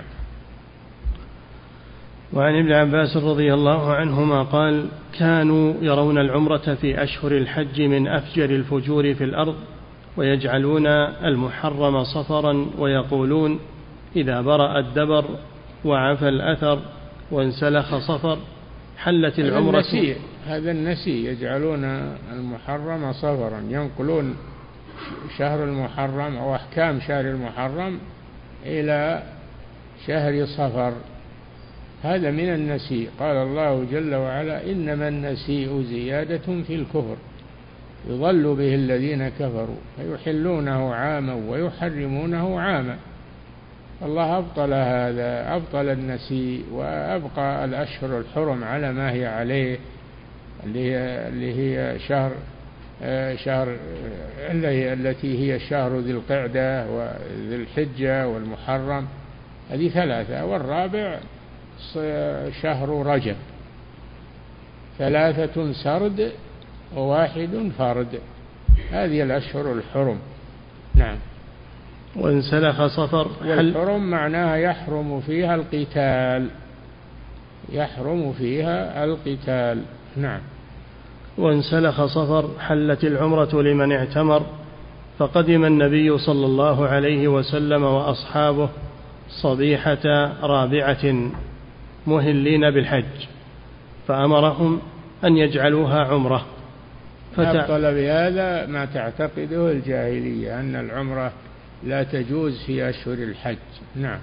Speaker 1: وعن ابن عباس رضي الله عنهما قال: كانوا يرون العمرة في أشهر الحج من أفجر الفجور في الأرض، ويجعلون المحرم صفرا ويقولون: إذا برأ الدبر وعفى الأثر وانسلخ صفر حلت العمرة.
Speaker 2: هذا النسي, هذا النسي يجعلون المحرم صفرا، ينقلون شهر المحرم أو أحكام شهر المحرم إلى شهر صفر، هذا من النسي. قال الله جل وعلا: إنما النسيء زيادة في الكفر يضل به الذين كفروا فيحلونه عاما ويحرمونه عاما. الله أبطل هذا، أبطل النسيء وأبقى الأشهر الحرم على ما هي عليه، اللي هي, اللي هي شهر شهر التي هي شهر ذي القعدة وذي الحجة والمحرم، هذه ثلاثة، والرابع شهر رجب، ثلاثة سرد وواحد فرد، هذه الأشهر الحرم. نعم.
Speaker 1: وانسلخ صفر.
Speaker 2: والحرم معناها يحرم فيها القتال، يحرم فيها القتال. نعم.
Speaker 1: وانسلخ صفر حلت العمرة لمن اعتمر. فقدم النبي صلى الله عليه وسلم وأصحابه صبيحة رابعة مهلين بالحج، فأمرهم أن يجعلوها عمرة.
Speaker 2: أبطل بهذا ما تعتقده الجاهلية أن العمرة لا تجوز في أشهر الحج. نعم.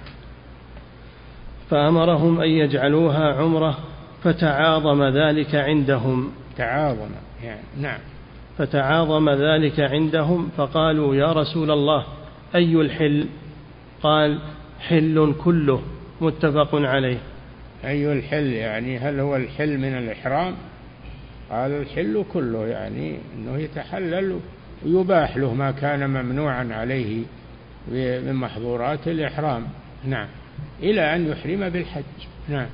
Speaker 1: فأمرهم أن يجعلوها عمرة، فتعاظم ذلك عندهم.
Speaker 2: تعاظم يعني. نعم.
Speaker 1: فتعاظم ذلك عندهم، فقالوا: يا رسول الله، أي الحل؟ قال: حل كله متفق عليه.
Speaker 2: أي الحل يعني هل هو الحل من الإحرام؟ قال الحل كله، يعني أنه يتحلل ويباح له ما كان ممنوعا عليه من محظورات الإحرام. نعم، إلى أن يحرم بالحج. نعم.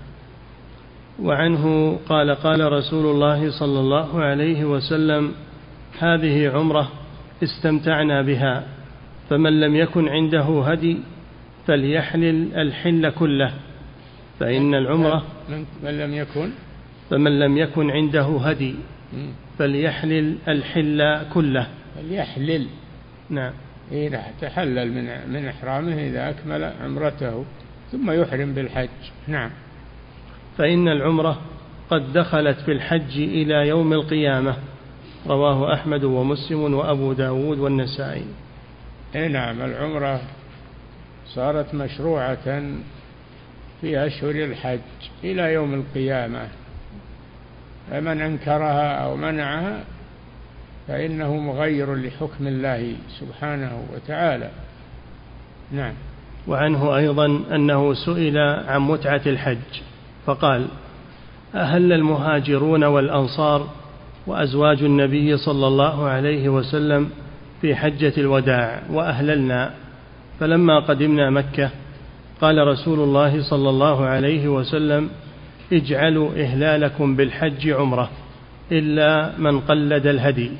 Speaker 1: وعنه قال قال رسول الله صلى الله عليه وسلم: هذه عمرة استمتعنا بها، فمن لم يكن عنده هدي فليحلل الحل كله، فإن العمرة
Speaker 2: من لم يكن
Speaker 1: فمن لم يكن عنده هدي فليحلل الحل كله.
Speaker 2: فليحلل.
Speaker 1: نعم.
Speaker 2: إذا تحلل من من إحرامه إذا أكمل عمرته ثم يحرم بالحج. نعم.
Speaker 1: فإن العمرة قد دخلت في الحج إلى يوم القيامة. رواه أحمد ومسلم وأبو داود والنسائي.
Speaker 2: نعم، العمرة صارت مشروعة في أشهر الحج إلى يوم القيامة، فمن أنكرها أو منعها فإنه مغير لحكم الله سبحانه وتعالى. نعم.
Speaker 1: وعنه أيضا أنه سئل عن متعة الحج فقال: أهل المهاجرون والأنصار وأزواج النبي صلى الله عليه وسلم في حجة الوداع وأهللنا، فلما قدمنا مكة قال رسول الله صلى الله عليه وسلم: اجعلوا إهلالكم بالحج عمرة إلا من قلد الهدي.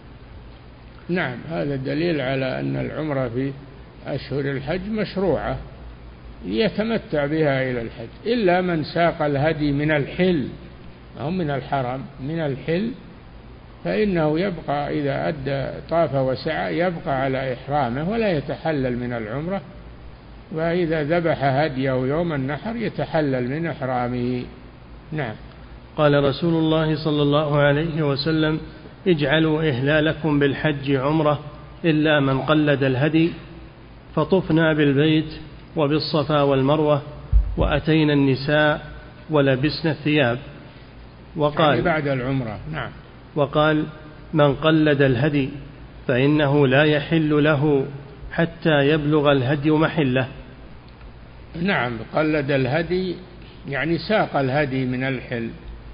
Speaker 2: نعم، هذا دليل على أن العمرة في أشهر الحج مشروعة يتمتع بها إلى الحج، إلا من ساق الهدي من الحل أو من الحرم. من الحل فإنه يبقى إذا أدى طاف وسعى يبقى على إحرامه ولا يتحلل من العمرة، وإذا ذبح هديه يوم النحر يتحلل من إحرامه. نعم.
Speaker 1: قال رسول الله صلى الله عليه وسلم: اجعلوا إهلالكم بالحج عمرة إلا من قلد الهدي، فطفنا بالبيت وبالصفا والمروة وأتينا النساء ولبسنا الثياب. وقال
Speaker 2: يعني بعد العمرة. نعم.
Speaker 1: وقال: من قلد الهدي فإنه لا يحل له حتى يبلغ الهدي محله.
Speaker 2: نعم، قلد الهدي يعني ساق الهدي من الحل،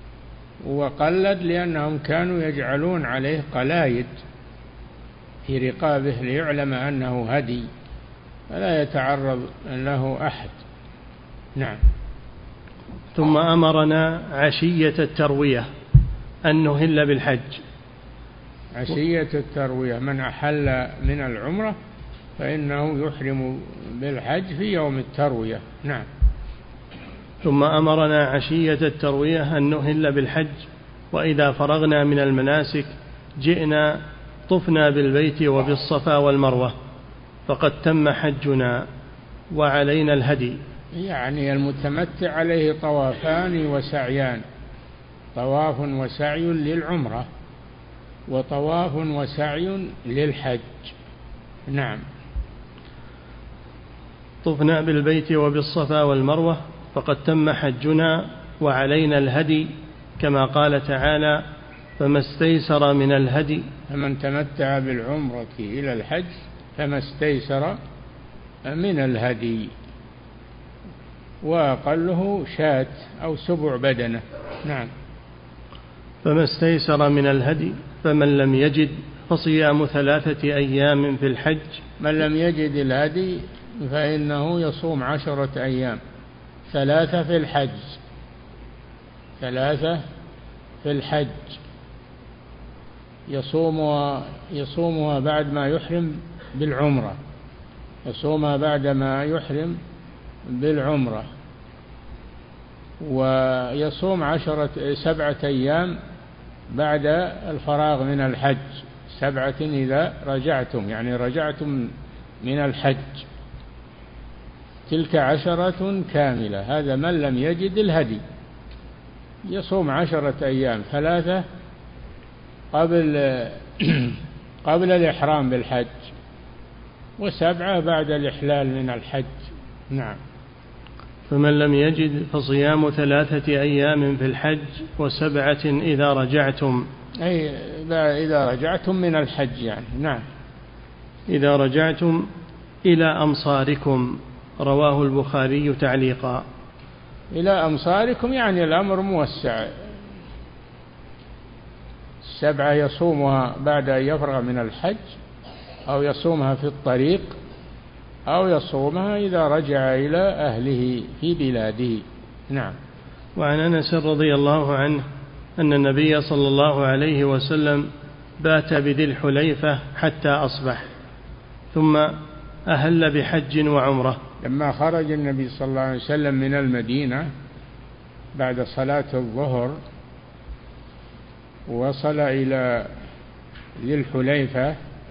Speaker 2: وقلد لأنهم كانوا يجعلون عليه قلايد في رقابه ليعلم أنه هدي فلا يتعرض له أحد. نعم.
Speaker 1: ثم أمرنا عشية التروية أن نهل بالحج.
Speaker 2: عشية التروية من أحل من العمرة فإنه يحرم بالحج في يوم التروية. نعم.
Speaker 1: ثم أمرنا عشية التروية أن نهل بالحج، وإذا فرغنا من المناسك جئنا طفنا بالبيت وبالصفا والمروة، فقد تم حجنا وعلينا الهدي.
Speaker 2: يعني المتمتع عليه طوافان وسعيان، طواف وسعي للعمرة وطواف وسعي للحج. نعم.
Speaker 1: طفنا بالبيت وبالصفا والمروة فقد تم حجنا وعلينا الهدي، كما قال تعالى: فما استيسر من الهدي.
Speaker 2: فمن تمتع بالعمرة إلى الحج فما استيسر من الهدي، وأقله شاة أو سبع بدنة. نعم.
Speaker 1: فما استيسر من الهدي، فمن لم يجد فصيام ثلاثة أيام في الحج.
Speaker 2: من لم يجد الهدي فإنه يصوم عشرة أيام، ثلاثة في الحج ثلاثة في الحج يصومها يصومها بعد ما يحرم بالعمرة، يصومها بعد ما يحرم بالعمرة، ويصوم عشرة سبعة أيام بعد الفراغ من الحج، سبعة إذا رجعتم، يعني رجعتم من الحج، تلك عشرة كاملة. هذا من لم يجد الهدي يصوم عشرة أيام، ثلاثة قبل قبل الإحرام بالحج، وسبعة بعد الإحلال من الحج. نعم.
Speaker 1: فمن لم يجد فصيام ثلاثة أيام في الحج وسبعة إذا رجعتم،
Speaker 2: أي إذا رجعتم من الحج يعني. نعم.
Speaker 1: إذا رجعتم إلى أمصاركم، رواه البخاري تعليقا.
Speaker 2: إلى أمصاركم يعني الأمر موسع، السبعة يصومها بعد أن يفرغ من الحج، أو يصومها في الطريق، أو يصومها إذا رجع إلى أهله في بلاده. نعم.
Speaker 1: وعن أنس رضي الله عنه أن النبي صلى الله عليه وسلم بات بذي الحليفة حتى أصبح، ثم أهل بحج وعمرة.
Speaker 2: لما خرج النبي صلى الله عليه وسلم من المدينة بعد صلاة الظهر وصل إلى ذي الحليفة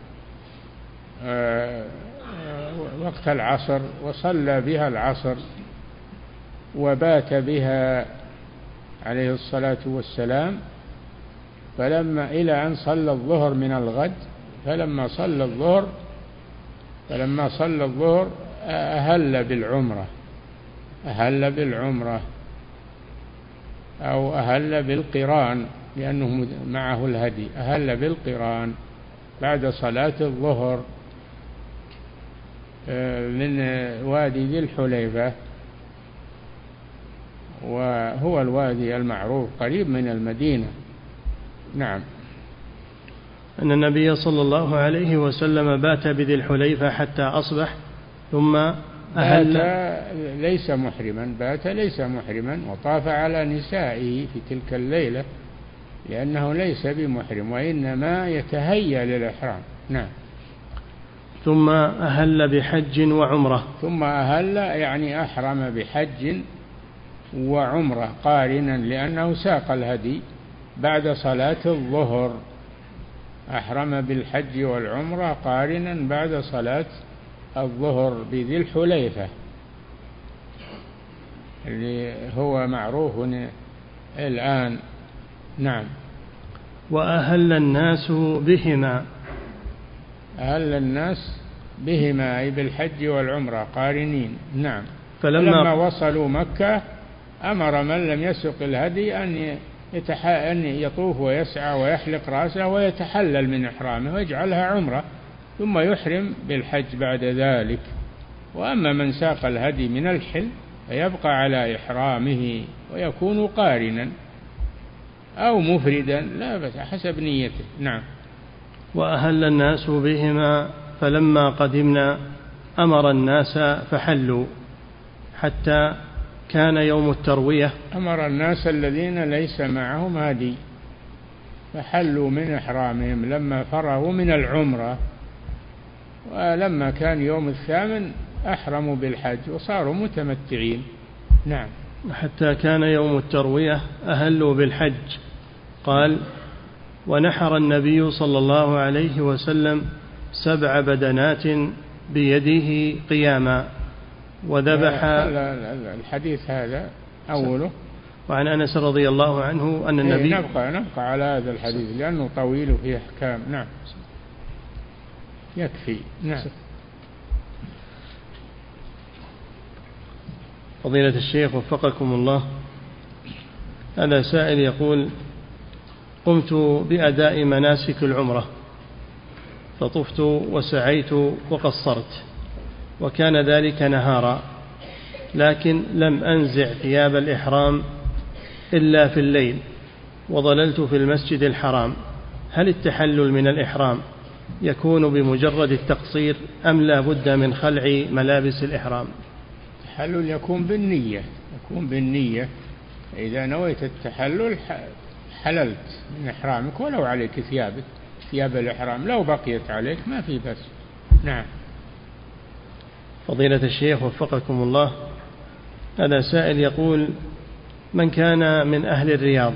Speaker 2: وقت العصر، وصلى بها العصر وبات بها عليه الصلاة والسلام، فلما إلى أن صلى الظهر من الغد، فلما صلى الظهر فلما صلى الظهر أهل بالعمرة أهل بالعمرة أو أهل بالقران، لأنه معه الهدي، أهل بالقران بعد صلاة الظهر من وادي ذي الحليفة، وهو الوادي المعروف قريب من المدينة. نعم.
Speaker 1: أن النبي صلى الله عليه وسلم بات بذي الحليفة حتى أصبح، ثم أهل
Speaker 2: بات ليس محرما بات ليس محرما وطاف على نسائه في تلك الليلة، لأنه ليس بمحرم وإنما يتهيأ للإحرام. نعم.
Speaker 1: ثم أهل بحج وعمرة.
Speaker 2: ثم أهل يعني أحرم بحج وعمرة قارنا، لأنه ساق الهدي بعد صلاة الظهر، أحرم بالحج والعمرة قارنا بعد صلاة الظهر بذي الحليفة اللي هو معروف الآن. نعم.
Speaker 1: وأهل الناس بهما.
Speaker 2: أهل الناس بهما أي بالحج والعمرة قارنين. نعم.
Speaker 1: فلما
Speaker 2: فلما وصلوا مكة أمر من لم يسق الهدي أن يتح... أن يطوف ويسعى ويحلق رأسه ويتحلل من إحرامه ويجعلها عمرة، ثم يحرم بالحج بعد ذلك. وأما من ساق الهدي من الحل فيبقى على إحرامه ويكون قارنا أو مفردا، لا بس حسب نيته. نعم.
Speaker 1: وأهل الناس بهما فلما قدمنا أمر الناس فحلوا حتى كان يوم التروية.
Speaker 2: أمر الناس الذين ليس معهم هدي فحلوا من إحرامهم لما فرغوا من العمرة، ولما كان يوم الثامن أحرموا بالحج وصاروا متمتعين. نعم.
Speaker 1: حتى كان يوم التروية أهلوا بالحج. قال: ونحر النبي صلى الله عليه وسلم سبع بدنات بيده قياما وذبح.
Speaker 2: الحديث هذا أوله.
Speaker 1: وعن أنس رضي الله عنه أن النبي
Speaker 2: إيه نبقى, نبقى على هذا الحديث لأنه طويل وفيه أحكام. نعم يكفي. نعم.
Speaker 1: فضيلة الشيخ وفقكم الله، هذا سائل يقول: قمت بأداء مناسك العمرة فطفت وسعيت وقصرت، وكان ذلك نهارا، لكن لم أنزع ثياب الإحرام إلا في الليل، وظللت في المسجد الحرام. هل التحلل من الإحرام يكون بمجرد التقصير أم لا بد من خلع ملابس الإحرام؟
Speaker 2: التحلل يكون بالنية يكون بالنية إذا نويت التحلل حللت من إحرامك ولو عليك ثيابك ثياب الإحرام، لو بقيت عليك ما في بس. نعم.
Speaker 1: فضيلة الشيخ وفقكم الله، هذا سائل يقول: من كان من أهل الرياض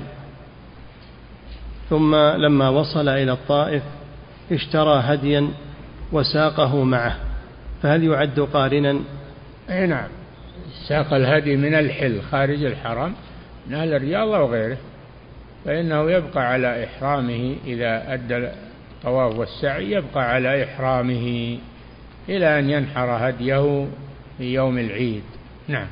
Speaker 1: ثم لما وصل إلى الطائف اشترى هديا وساقه معه، فهل يعد قارنا؟
Speaker 2: أي نعم، ساق الهدي من الحل خارج الحرم من أهل الرياض وغيره، فإنه يبقى على إحرامه إذا أدى الطواف والسعي، يبقى على إحرامه إلى أن ينحر هديه في يوم العيد. نعم.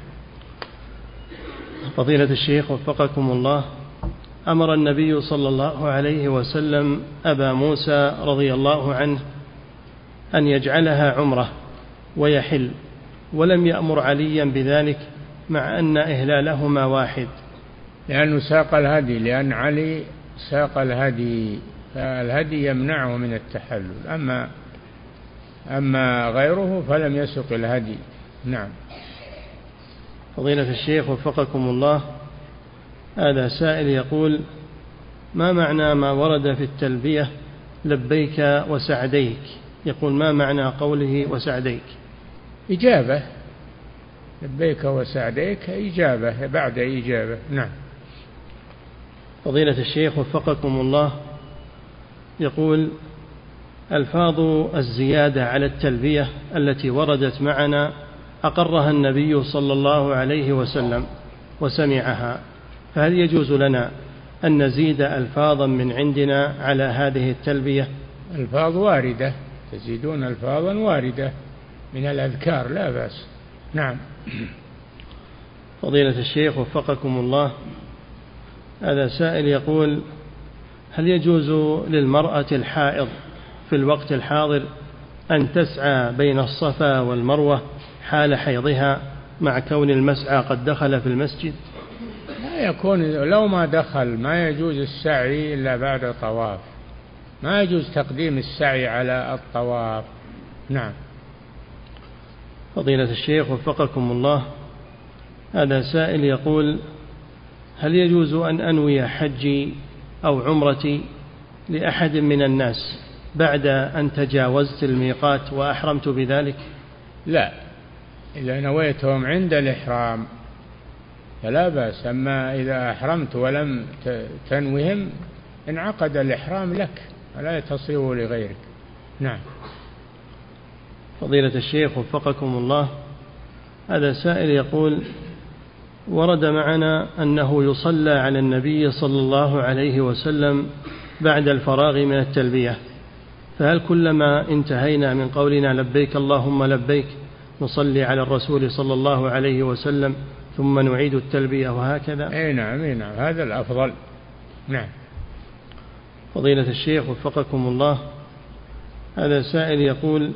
Speaker 1: فضيلة الشيخ وفقكم الله، أمر النبي صلى الله عليه وسلم أبا موسى رضي الله عنه أن يجعلها عمرة ويحل، ولم يأمر عليا بذلك مع أن إهلالهما واحد؟
Speaker 2: لأنه ساق الهدي، لأن علي ساق الهدي، فالهدي يمنعه من التحلل، أما أما غيره فلم يسق الهدي. نعم.
Speaker 1: فضيلة الشيخ وفقكم الله، هذا سائل يقول: ما معنى ما ورد في التلبية لبيك وسعديك؟ يقول: ما معنى قوله وسعديك؟
Speaker 2: إجابة، لبيك وسعديك إجابة بعد إجابة. نعم.
Speaker 1: فضيلة الشيخ وفقكم الله، يقول: ألفاظ الزيادة على التلبية التي وردت معنا أقرها النبي صلى الله عليه وسلم وسمعها، فهل يجوز لنا أن نزيد ألفاظا من عندنا على هذه التلبية؟
Speaker 2: ألفاظ واردة، تزيدون ألفاظا واردة من الأذكار، لا بأس. نعم.
Speaker 1: فضيلة الشيخ وفقكم الله، هذا سائل يقول: هل يجوز للمرأة الحائض في الوقت الحاضر أن تسعى بين الصفا والمروة حال حيضها مع كون المسعى قد دخل في المسجد؟
Speaker 2: لا يكون، لو ما دخل ما يجوز السعي إلا بعد طواف، ما يجوز تقديم السعي على الطواف. نعم.
Speaker 1: فضيلة الشيخ وفقكم الله، هذا سائل يقول: هل يجوز أن أنوي حجي أو عمرتي لأحد من الناس بعد أن تجاوزت الميقات وأحرمت بذلك؟
Speaker 2: لا، إذا نويتهم عند الإحرام فلا بأس، أما إذا أحرمت ولم تنوهم انعقد الإحرام لك ولا تصير لغيرك. نعم.
Speaker 1: فضيلة الشيخ وفقكم الله، هذا سائل يقول: ورد معنا أنه يصلى على النبي صلى الله عليه وسلم بعد الفراغ من التلبية، فهل كلما انتهينا من قولنا لبيك اللهم لبيك نصلي على الرسول صلى الله عليه وسلم ثم نعيد التلبية وهكذا؟
Speaker 2: أي نعم، أي نعم، هذا الأفضل. نعم.
Speaker 1: فضيلة الشيخ وفقكم الله، هذا سائل يقول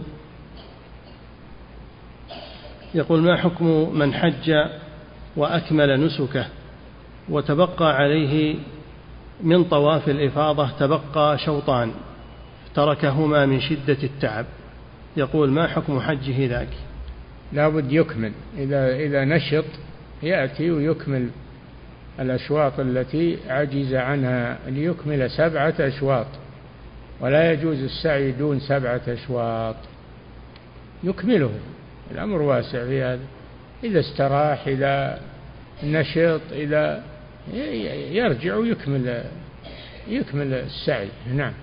Speaker 1: يقول ما حكم من حج وأكمل نسكه وتبقى عليه من طواف الإفاضة تبقى شوطان تركهما من شدة التعب؟ يقول: ما حكم حجه ذاك؟
Speaker 2: لا بد يكمل، إذا, إذا نشط يأتي ويكمل الأشواط التي عجز عنها، ليكمل سبعة أشواط، ولا يجوز السعي دون سبعة أشواط، يكمله، الأمر واسع في هذا. إذا استراح، إذا نشط، إذا يرجع ويكمل يكمل السعي. نعم.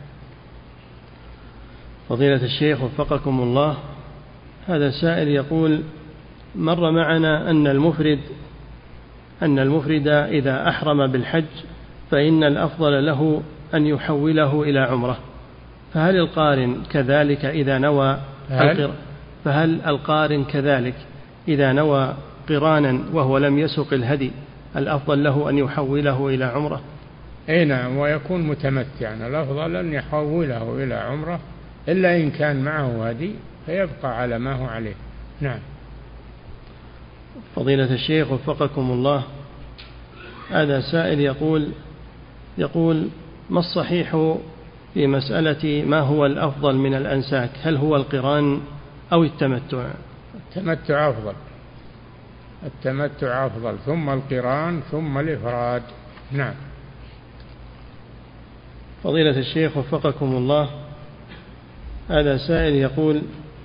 Speaker 1: فضيلة الشيخ وفقكم الله، هذا سائل يقول: مر معنا أن المفرد أن المفرد إذا أحرم بالحج فإن الأفضل له أن يحوله إلى عمرة، فهل القارن كذلك إذا نوى القر... فهل القارن كذلك إذا نوى قرانا وهو لم يسق الهدي الأفضل له أن يحوله إلى عمرة؟
Speaker 2: أي نعم، ويكون متمتعا، الأفضل أن يحوله إلى عمرة، إلا إن كان معه هدي فيبقى على ما هو عليه. نعم.
Speaker 1: فضيلة الشيخ وفقكم الله، هذا سائل يقول يقول ما الصحيح في مسألة ما هو الأفضل من الأنساك؟ هل هو القران أو التمتع؟
Speaker 2: التمتع أفضل، التمتع أفضل، ثم القران، ثم الإفراد. نعم.
Speaker 1: فضيلة الشيخ وفقكم الله، هذا سائل يقول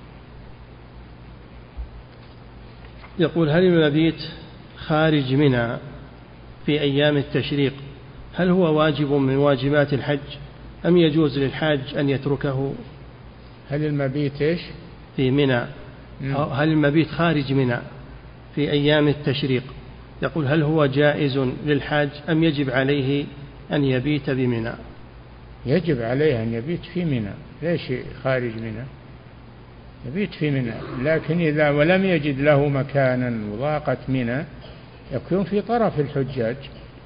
Speaker 1: يقول هل المبيت خارج منى في أيام التشريق هل هو واجب من واجبات الحج أم يجوز للحاج أن يتركه؟
Speaker 2: هل المبيت إيش؟
Speaker 1: في منى، هل المبيت خارج منى في أيام التشريق، يقول هل هو جائز للحاج أم يجب عليه أن يبيت بمنى؟
Speaker 2: يجب عليه أن يبيت في منى، ليش خارج منى؟ يبيت في منى، لكن إذا ولم يجد له مكانا وضاقت منى يكون في طرف الحجاج،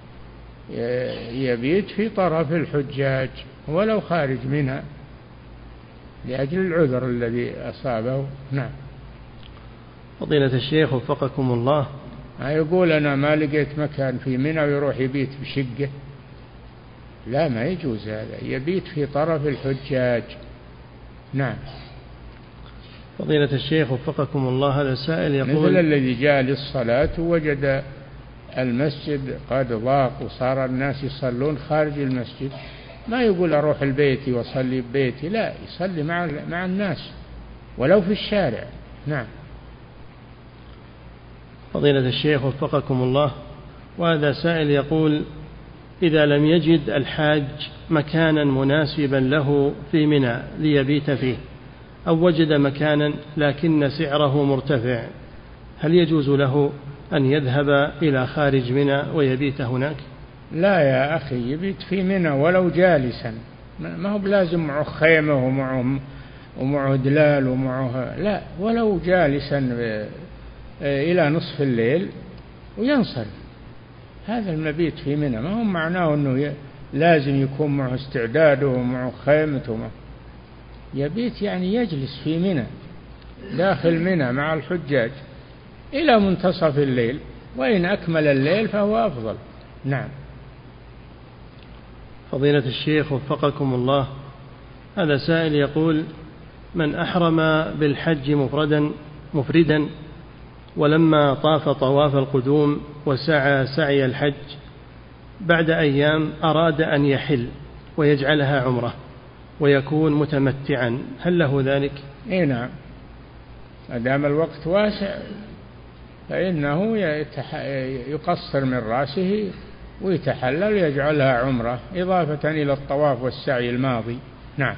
Speaker 2: يبيت في طرف الحجاج ولو خارج منى لأجل العذر الذي أصابه. نعم.
Speaker 1: فضيلة الشيخ وفقكم الله،
Speaker 2: يقول أنا ما لقيت مكان في منى ويروح يبيت بشقة، لا ما يجوز هذا، يبيت في طرف الحجاج. نعم.
Speaker 1: فضيلة الشيخ وفقكم الله، هذا سائل يقول
Speaker 2: مثل الذي جاء للصلاة ووجد المسجد قد ضاق وصار الناس يصلون خارج المسجد، ما يقول أروح البيت وأصلي ببيتي، لا، يصلي مع مع الناس ولو في الشارع. نعم.
Speaker 1: فضيلة الشيخ وفقكم الله، وهذا سائل يقول إذا لم يجد الحاج مكانا مناسبا له في منى ليبيت فيه، أو وجد مكانا لكن سعره مرتفع، هل يجوز له أن يذهب إلى خارج منى ويبيت هناك؟
Speaker 2: لا يا أخي، يبيت في منى ولو جالسا، ما هو بلازم معه خيمة ومعه ومعه دلال ومعه، لا، ولو جالسا إلى نصف الليل وينصرف، هذا المبيت في منى، ما هو معناه أنه لازم يكون معه استعداده ومعه خيمته، يبيت يعني يجلس في منى داخل منى مع الحجاج إلى منتصف الليل، وإن أكمل الليل فهو أفضل. نعم.
Speaker 1: فضيلة الشيخ وفقكم الله، هذا سائل يقول من أحرم بالحج مفردا مفردا ولما طاف طواف القدوم وسعى سعي الحج بعد أيام أراد أن يحل ويجعلها عمرة ويكون متمتعا، هل له ذلك؟
Speaker 2: إيه نعم، ما دام الوقت واسع فإنه يقصر من رأسه ويتحلل ويجعلها عمرة إضافة إلى الطواف والسعي الماضي. نعم.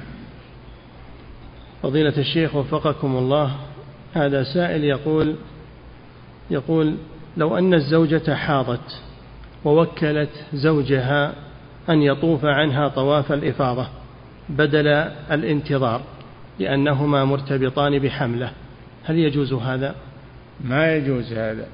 Speaker 1: فضيلة الشيخ وفقكم الله، هذا سائل يقول يقول لو أن الزوجة حاضت ووكلت زوجها أن يطوف عنها طواف الإفاضة بدل الانتظار لأنهما مرتبطان بحمله، هل يجوز هذا؟
Speaker 2: ما يجوز هذا،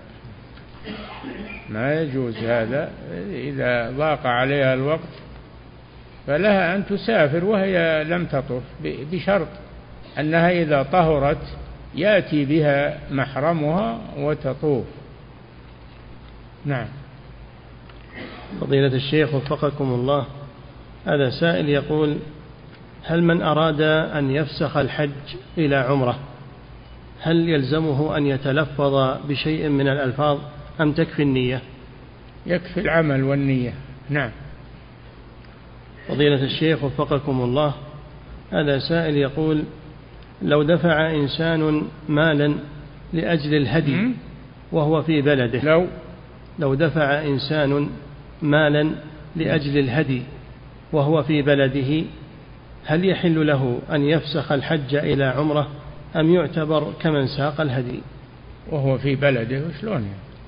Speaker 2: ما يجوز هذا، إذا ضاق عليها الوقت فلها أن تسافر وهي لم تطف، بشرط أنها إذا طهرت يأتي بها محرمها وتطوف. نعم.
Speaker 1: فضيلة الشيخ وفقكم الله، هذا سائل يقول هل من أراد أن يفسخ الحج إلى عمرة هل يلزمه أن يتلفظ بشيء من الألفاظ أم تكفي النية؟
Speaker 2: يكفي العمل والنية. نعم.
Speaker 1: فضيلة الشيخ وفقكم الله، هذا سائل يقول لو دفع إنسان مالا لأجل الهدي وهو في بلده
Speaker 2: لو
Speaker 1: لو دفع إنسان مالا لأجل الهدي وهو في بلده هل يحل له أن يفسخ الحج إلى عمرة أم يعتبر كمن ساق الهدي؟
Speaker 2: وهو في بلده وشلون؟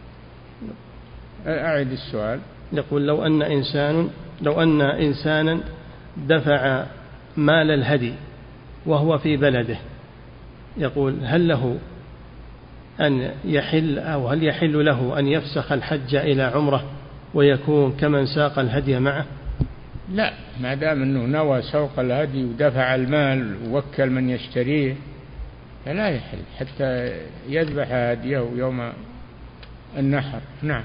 Speaker 2: أعد السؤال.
Speaker 1: يقول لو أن إنسان لو أن إنسانا دفع مال الهدي وهو في بلده، يقول هل له أن يحل أو هل يحل له أن يفسخ الحج إلى عمرة ويكون كمن ساق الهدي معه؟
Speaker 2: لا، ما دام أنه نوى سوق الهدي ودفع المال ووكل من يشتريه فلا يحل حتى يذبح هديه يوم النحر. نعم.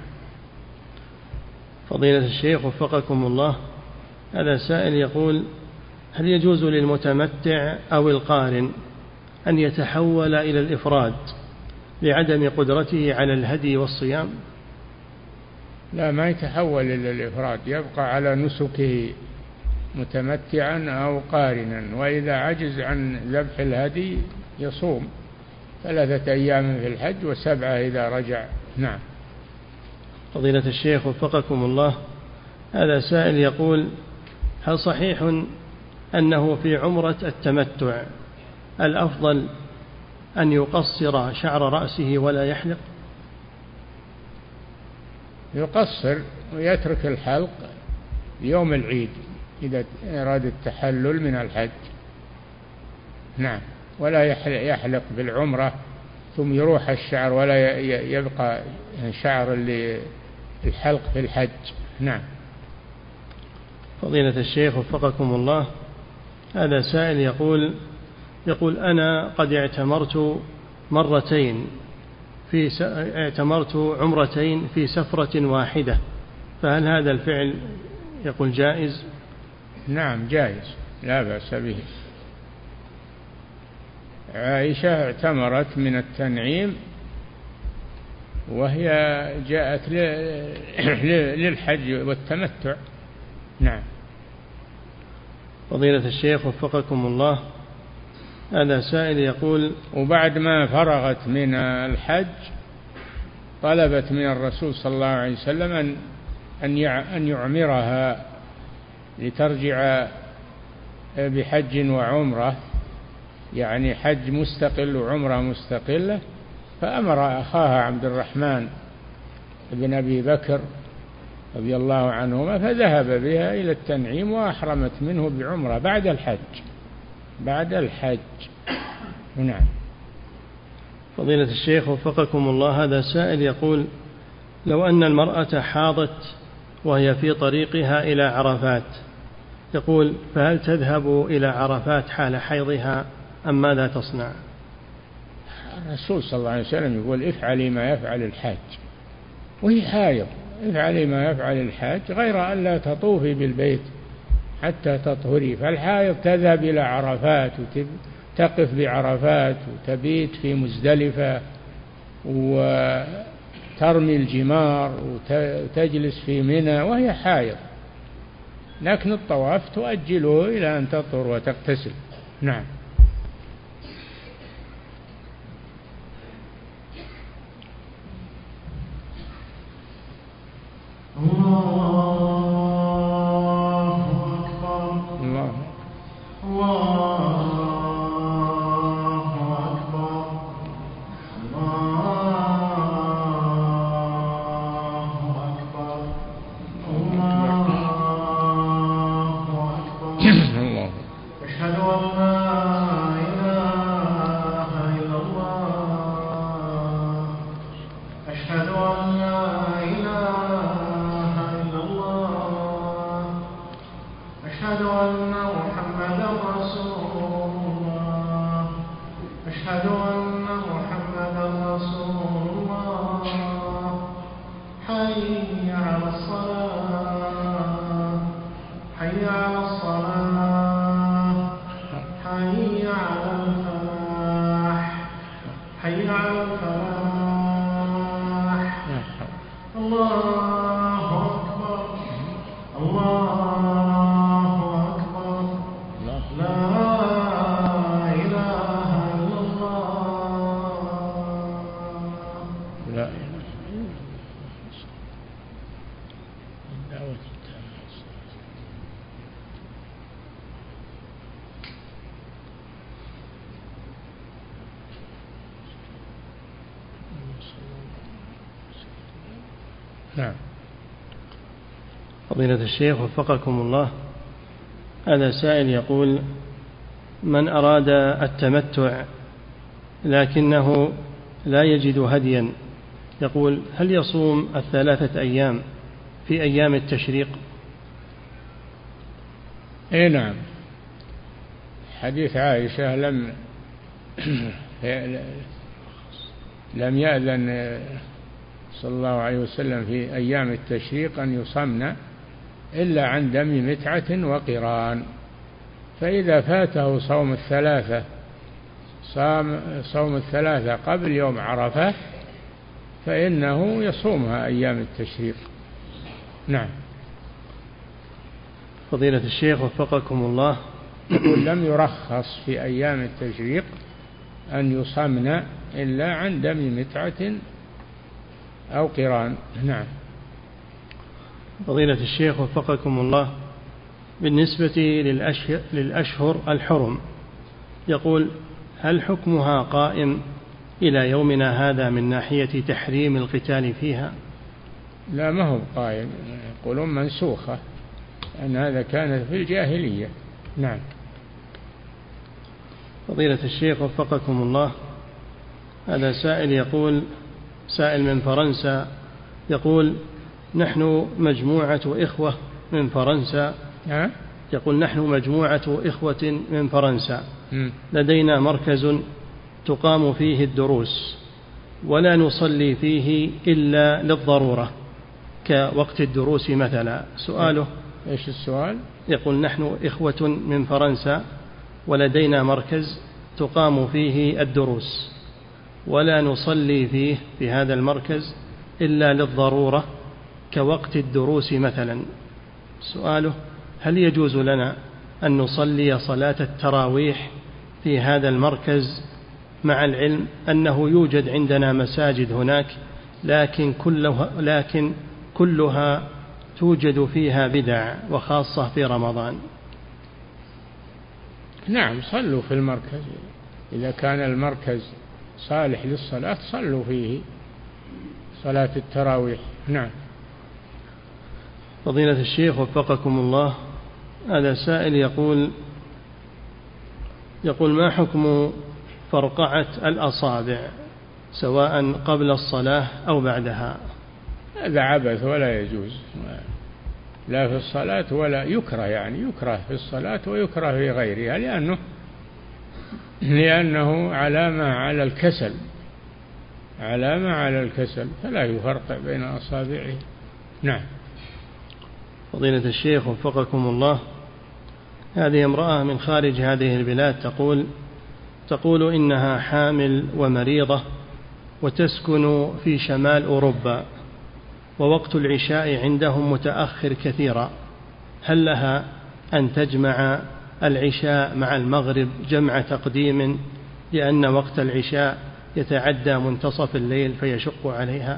Speaker 1: فضيلة الشيخ وفقكم الله، هذا سائل يقول هل يجوز للمتمتع أو القارن أن يتحول إلى الإفراد لعدم قدرته على الهدي والصيام؟
Speaker 2: لا، ما يتحول إلى الإفراد، يبقى على نسكه متمتعا أو قارنا، وإذا عجز عن ذبح الهدي يصوم ثلاثة أيام في الحج وسبعة إذا رجع. نعم.
Speaker 1: فضيلة الشيخ وفقكم الله، هذا سائل يقول هل صحيح أنه في عمرة التمتع الأفضل أن يقصر شعر رأسه ولا يحلق؟
Speaker 2: يقصر ويترك الحلق يوم العيد إذا أراد التحلل من الحج. نعم. ولا يحلق بالعمرة ثم يروح الشعر ولا يبقى شعر الحلق في الحج. نعم.
Speaker 1: فضيلة الشيخ وفقكم الله، هذا سائل يقول يقول أنا قد اعتمرت مرتين في س... اعتمرت عمرتين في سفرة واحدة، فهل هذا الفعل يقول جائز؟
Speaker 2: نعم جائز لا بأس به. عائشة اعتمرت من التنعيم وهي جاءت للحج والتمتع. نعم.
Speaker 1: فضيلة الشيخ وفقكم الله، هذا سائل يقول:
Speaker 2: وبعد ما فرغت من الحج طلبت من الرسول صلى الله عليه وسلم أن أن يعمرها لترجع بحج وعمرة، يعني حج مستقل وعمرة مستقلة، فأمر أخاها عبد الرحمن بن أبي بكر رضي الله عنهما فذهب بها إلى التنعيم وأحرمت منه بعمرة بعد الحج بعد الحج. نعم.
Speaker 1: فضيلة الشيخ وفقكم الله، هذا سائل يقول: لو أن المرأة حاضت وهي في طريقها إلى عرفات، يقول فهل تذهب إلى عرفات حال حيضها أم ماذا تصنع؟
Speaker 2: الرسول صلى الله عليه وسلم يقول: افعلي ما يفعل الحاج، وهي حائض افعلي ما يفعل الحاج غير أن لا تطوفي بالبيت حتى تطهري. فالحائض تذهب إلى عرفات وتقف بعرفات وتبيت في مزدلفة وترمي الجمار وتجلس في منى وهي حائض، لكن الطواف تؤجله إلى أن تطهر وتغتسل. نعم.
Speaker 3: الله أكبر
Speaker 2: الله
Speaker 3: الله أكبر الله أكبر الله أكبر. أشهد أن لا إله إلا الله أشهد أن لا إله إلا الله أشهد أن محمدا رسول الله أشهد أن محمدا رسول الله. حي على الصلاة حي على الصلاة حي على الفلاح حي على الفلاح. الله أكبر الله أكبر لا إله إلا الله.
Speaker 2: لا نعم.
Speaker 1: فضيلة الشيخ وفقكم الله، هذا سائل يقول: من أراد التمتع لكنه لا يجد هديا، يقول هل يصوم الثلاثة أيام في أيام التشريق؟
Speaker 2: اي نعم. حديث عائشة لم لم يأذن صلى الله عليه وسلم في أيام التشريق أن يصمن إلا عن دم متعة وقران، فإذا فاته صوم الثلاثة صام صوم الثلاثة قبل يوم عرفة فإنه يصومها أيام التشريق. نعم.
Speaker 1: فضيلة الشيخ وفقكم الله،
Speaker 2: لم يرخص في أيام التشريق أن يصمن إلا عن دم متعة أو قران. نعم.
Speaker 1: فضيلة الشيخ وفقكم الله، بالنسبة للأشهر, للأشهر الحرم، يقول هل حكمها قائم إلى يومنا هذا من ناحية تحريم القتال فيها؟
Speaker 2: لا ما هو قائم، يقولون منسوخة، أن هذا كان في الجاهلية. نعم.
Speaker 1: فضيلة الشيخ وفقكم الله، هذا سائل يقول، سائل من فرنسا، يقول نحن مجموعة إخوة من فرنسا
Speaker 2: أه؟
Speaker 1: يقول نحن مجموعة إخوة من فرنسا،
Speaker 2: م.
Speaker 1: لدينا مركز تقام فيه الدروس ولا نصلي فيه إلا للضرورة كوقت الدروس مثلا. سؤاله:
Speaker 2: إيش السؤال؟
Speaker 1: يقول: نحن إخوة من فرنسا ولدينا مركز تقام فيه الدروس، ولا نصلي فيه في هذا المركز إلا للضرورة كوقت الدروس مثلا. سؤاله: هل يجوز لنا أن نصلي صلاة التراويح في هذا المركز، مع العلم أنه يوجد عندنا مساجد هناك لكن كلها, لكن كلها توجد فيها بدع وخاصة في رمضان؟
Speaker 2: نعم، صلوا في المركز، إذا كان المركز صالح للصلاة صلوا فيه صلاة التراويح. نعم.
Speaker 1: فضيلة الشيخ وفقكم الله، هذا سائل يقول يقول ما حكم فرقعة الأصابع سواء قبل الصلاة أو بعدها؟
Speaker 2: هذا عبث ولا يجوز، لا في الصلاة ولا يكره، يعني يكره في الصلاة ويكره في غيرها، لأنه لأنه علامة على الكسل، علامة على الكسل، فلا يفرق بين أصابعه. نعم.
Speaker 1: فضيلة الشيخ وفقكم الله، هذه امرأة من خارج هذه البلاد تقول تقول إنها حامل ومريضة وتسكن في شمال أوروبا، ووقت العشاء عندهم متأخر كثيرا، هل لها أن تجمع العشاء مع المغرب جمع تقديم، لأن وقت العشاء يتعدى منتصف الليل فيشق عليها؟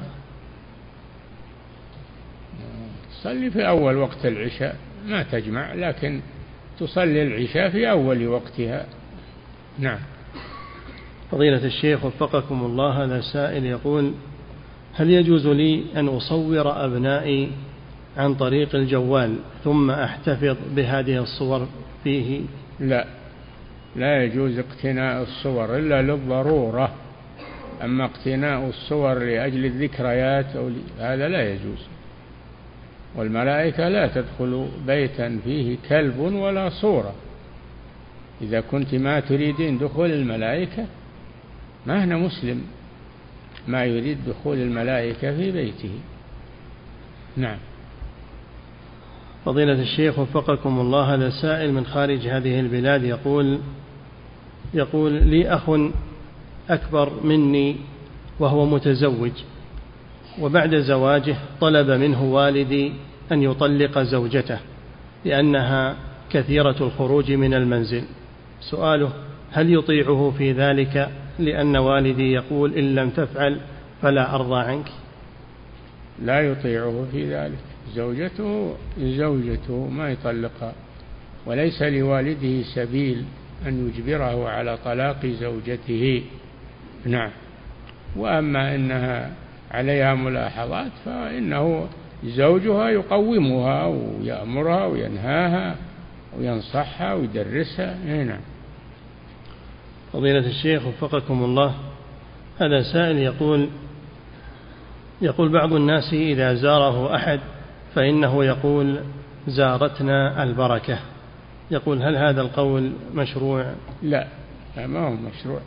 Speaker 2: صلي في أول وقت العشاء، ما تجمع، لكن تصلي العشاء في أول وقتها. نعم.
Speaker 1: فضيلة الشيخ وفقكم الله، هذا سائل يقول: هل يجوز لي أن أصور أبنائي عن طريق الجوال ثم أحتفظ بهذه الصور فيه؟
Speaker 2: لا، لا يجوز اقتناء الصور إلا للضرورة، أما اقتناء الصور لأجل الذكريات أو هذا لا يجوز. والملائكة لا تدخل بيتا فيه كلب ولا صورة. إذا كنت ما تريدين دخول الملائكة، ما هنا مسلم ما يريد دخول الملائكة في بيته. نعم.
Speaker 1: فضيلة الشيخ وفقكم الله، هذا سائل من خارج هذه البلاد يقول يقول لي أخ أكبر مني وهو متزوج، وبعد زواجه طلب منه والدي أن يطلق زوجته لأنها كثيرة الخروج من المنزل. سؤاله: هل يطيعه في ذلك، لأن والدي يقول إن لم تفعل فلا أرضى عنك؟
Speaker 2: لا يطيعه في ذلك، زوجته زوجته ما يطلقها، وليس لوالده سبيل أن يجبره على طلاق زوجته. نعم. وأما إنها عليها ملاحظات فإنه زوجها يقومها ويأمرها وينهاها وينصحها ويدرسها. نعم.
Speaker 1: فضيلة الشيخ وفقكم الله، هذا سائل يقول يقول بعض الناس إذا زاره أحد فإنه يقول زارتنا البركة، يقول هل هذا القول مشروع؟
Speaker 2: لا، ما هو مشروع،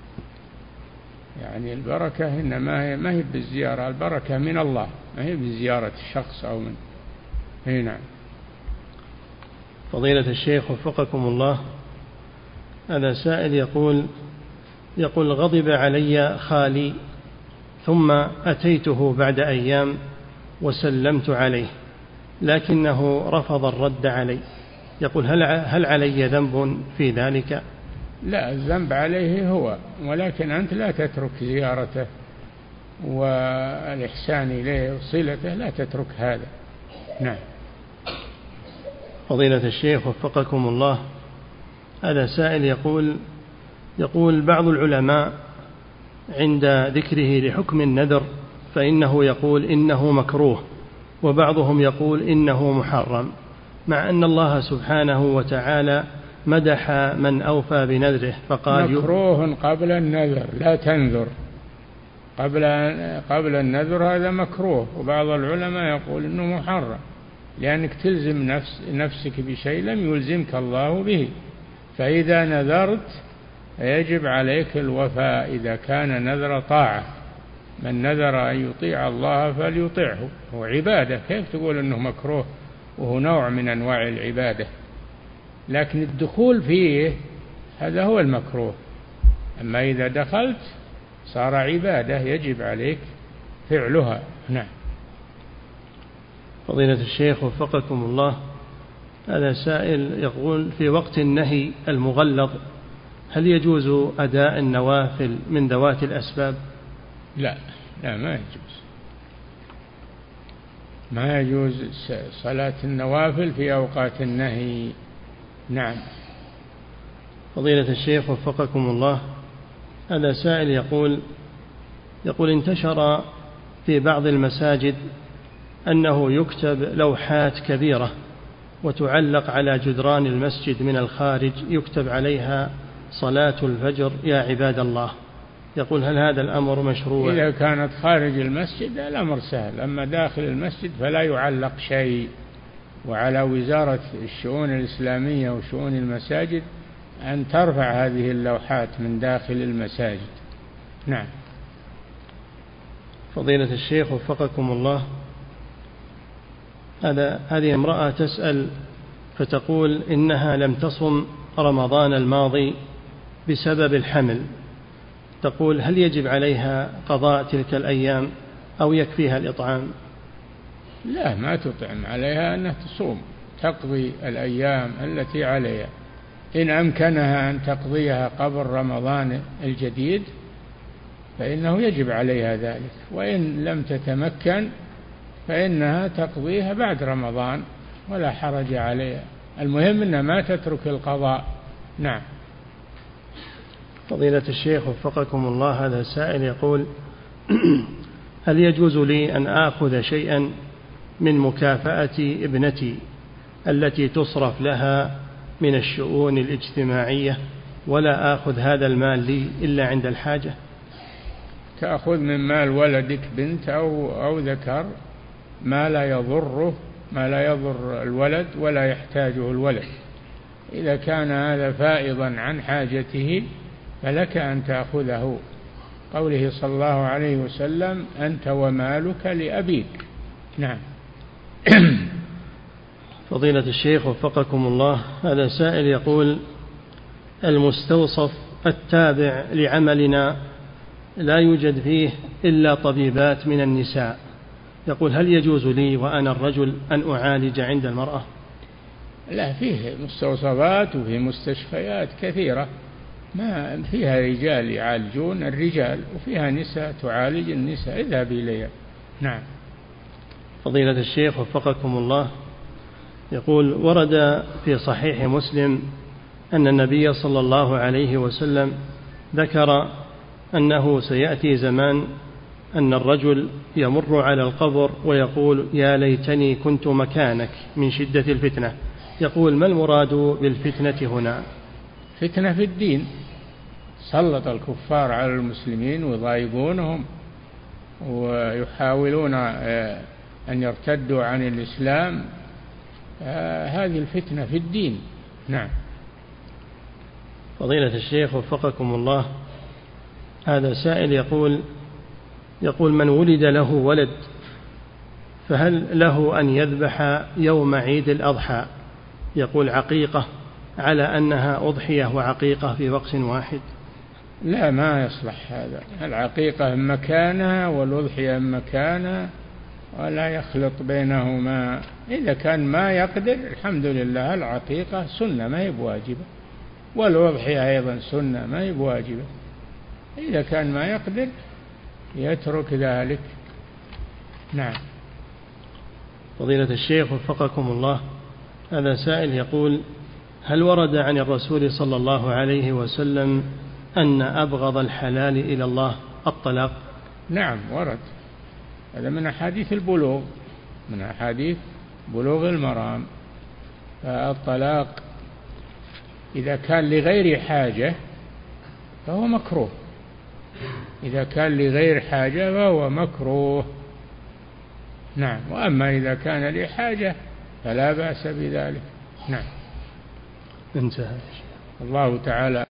Speaker 2: يعني البركة إنما هي ما هي بالزيارة، البركة من الله، ما هي بزيارة الشخص أو من. نعم.
Speaker 1: فضيلة الشيخ وفقكم الله، هذا سائل يقول يقول غضب علي خالي ثم أتيته بعد أيام وسلمت عليه لكنه رفض الرد علي، يقول هل هل علي ذنب في ذلك؟
Speaker 2: لا، الذنب عليه هو، ولكن أنت لا تترك زيارته والإحسان إليه وصلته، لا تترك هذا. نعم.
Speaker 1: فضيلة الشيخ وفقكم الله، هذا سائل يقول يقول بعض العلماء عند ذكره لحكم النذر فإنه يقول إنه مكروه، وبعضهم يقول إنه محرم، مع أن الله سبحانه وتعالى مدح من أوفى بنذره فقال
Speaker 2: مكروه قبل النذر، لا تنذر قبل قبل النذر، هذا مكروه. وبعض العلماء يقول إنه محرم، لأنك تلزم نفس نفسك بشيء لم يلزمك الله به، فإذا نذرت يجب عليك الوفاء إذا كان نذر طاعة، من نذر أن يطيع الله فليطيعه، هو عبادة، كيف تقول أنه مكروه وهو نوع من أنواع العبادة؟ لكن الدخول فيه هذا هو المكروه، أما إذا دخلت صار عبادة يجب عليك فعلها. نعم.
Speaker 1: فضيلة الشيخ وفقكم الله، هذا سائل يقول في وقت النهي المغلظ هل يجوز أداء النوافل من ذوات الأسباب؟
Speaker 2: لا لا ما يجوز، ما يجوز صلاة النوافل في أوقات النهي. نعم.
Speaker 1: فضيلة الشيخ وفقكم الله، هذا سائل يقول يقول انتشر في بعض المساجد أنه يكتب لوحات كبيرة وتعلق على جدران المسجد من الخارج يكتب عليها صلاة الفجر يا عباد الله، يقول هل هذا الأمر مشروع؟
Speaker 2: إذا كانت خارج المسجد الأمر سهل، أما داخل المسجد فلا يعلق شيء، وعلى وزارة الشؤون الإسلامية وشؤون المساجد أن ترفع هذه اللوحات من داخل المساجد. نعم.
Speaker 1: فضيلة الشيخ وفقكم الله، هذا هذه امرأة تسأل فتقول إنها لم تصم رمضان الماضي بسبب الحمل، تقول هل يجب عليها قضاء تلك الأيام أو يكفيها الإطعام؟
Speaker 2: لا، ما تطعم، عليها أنها تصوم، تقضي الأيام التي عليها، إن أمكنها أن تقضيها قبل رمضان الجديد فإنه يجب عليها ذلك، وإن لم تتمكن فإنها تقضيها بعد رمضان ولا حرج عليها، المهم أنها ما تترك القضاء. نعم.
Speaker 1: فضيلة الشيخ وفقكم الله، هذا سائل يقول هل يجوز لي أن آخذ شيئا من مكافأة ابنتي التي تصرف لها من الشؤون الاجتماعية ولا آخذ هذا المال لي إلا عند الحاجة؟
Speaker 2: تأخذ من مال ولدك بنت أو, أو ذكر ما لا يضره، ما لا يضر الولد ولا يحتاجه الولد، إذا كان هذا فائضا عن حاجته فلك أن تأخذه، قوله صلى الله عليه وسلم أنت ومالك لأبيك. نعم.
Speaker 1: فضيلة الشيخ وفقكم الله، هذا سائل يقول المستوصف التابع لعملنا لا يوجد فيه إلا طبيبات من النساء، يقول هل يجوز لي وأنا الرجل أن أعالج عند المرأة؟
Speaker 2: لا، فيه مستوصفات وفيه مستشفيات كثيرة ما فيها رجال يعالجون الرجال وفيها نساء تعالج النساء، اذهب إليها. نعم.
Speaker 1: فضيلة الشيخ وفقكم الله، يقول ورد في صحيح مسلم أن النبي صلى الله عليه وسلم ذكر أنه سيأتي زمان أن الرجل يمر على القبر ويقول يا ليتني كنت مكانك من شدة الفتنة، يقول ما المراد بالفتنة هنا؟
Speaker 2: فتنة في الدين، سلط الكفار على المسلمين ويضايقونهم ويحاولون أن يرتدوا عن الإسلام، هذه الفتنة في الدين. نعم.
Speaker 1: فضيلة الشيخ وفقكم الله، هذا سائل يقول يقول من ولد له ولد فهل له أن يذبح يوم عيد الأضحى، يقول عقيقة على أنها أضحية وعقيقة في وقت واحد؟
Speaker 2: لا، ما يصلح هذا، العقيقة مكانها والأضحية مكانها ولا يخلط بينهما، إذا كان ما يقدر الحمد لله، العقيقة سنة ما هي بواجبة، والأضحية أيضا سنة ما هي بواجبة، إذا كان ما يقدر يترك ذلك. نعم.
Speaker 1: فضيلة الشيخ وفقكم الله، هذا سائل يقول هل ورد عن الرسول صلى الله عليه وسلم أن أبغض الحلال إلى الله الطلاق؟
Speaker 2: نعم ورد، هذا من أحاديث البلوغ، من أحاديث بلوغ المرام، فالطلاق إذا كان لغير حاجة فهو مكروه، إذا كان لغير حاجة فهو مكروه. نعم. وأما إذا كان لحاجة فلا بأس بذلك. نعم.
Speaker 1: انتهى.
Speaker 2: الله تعالى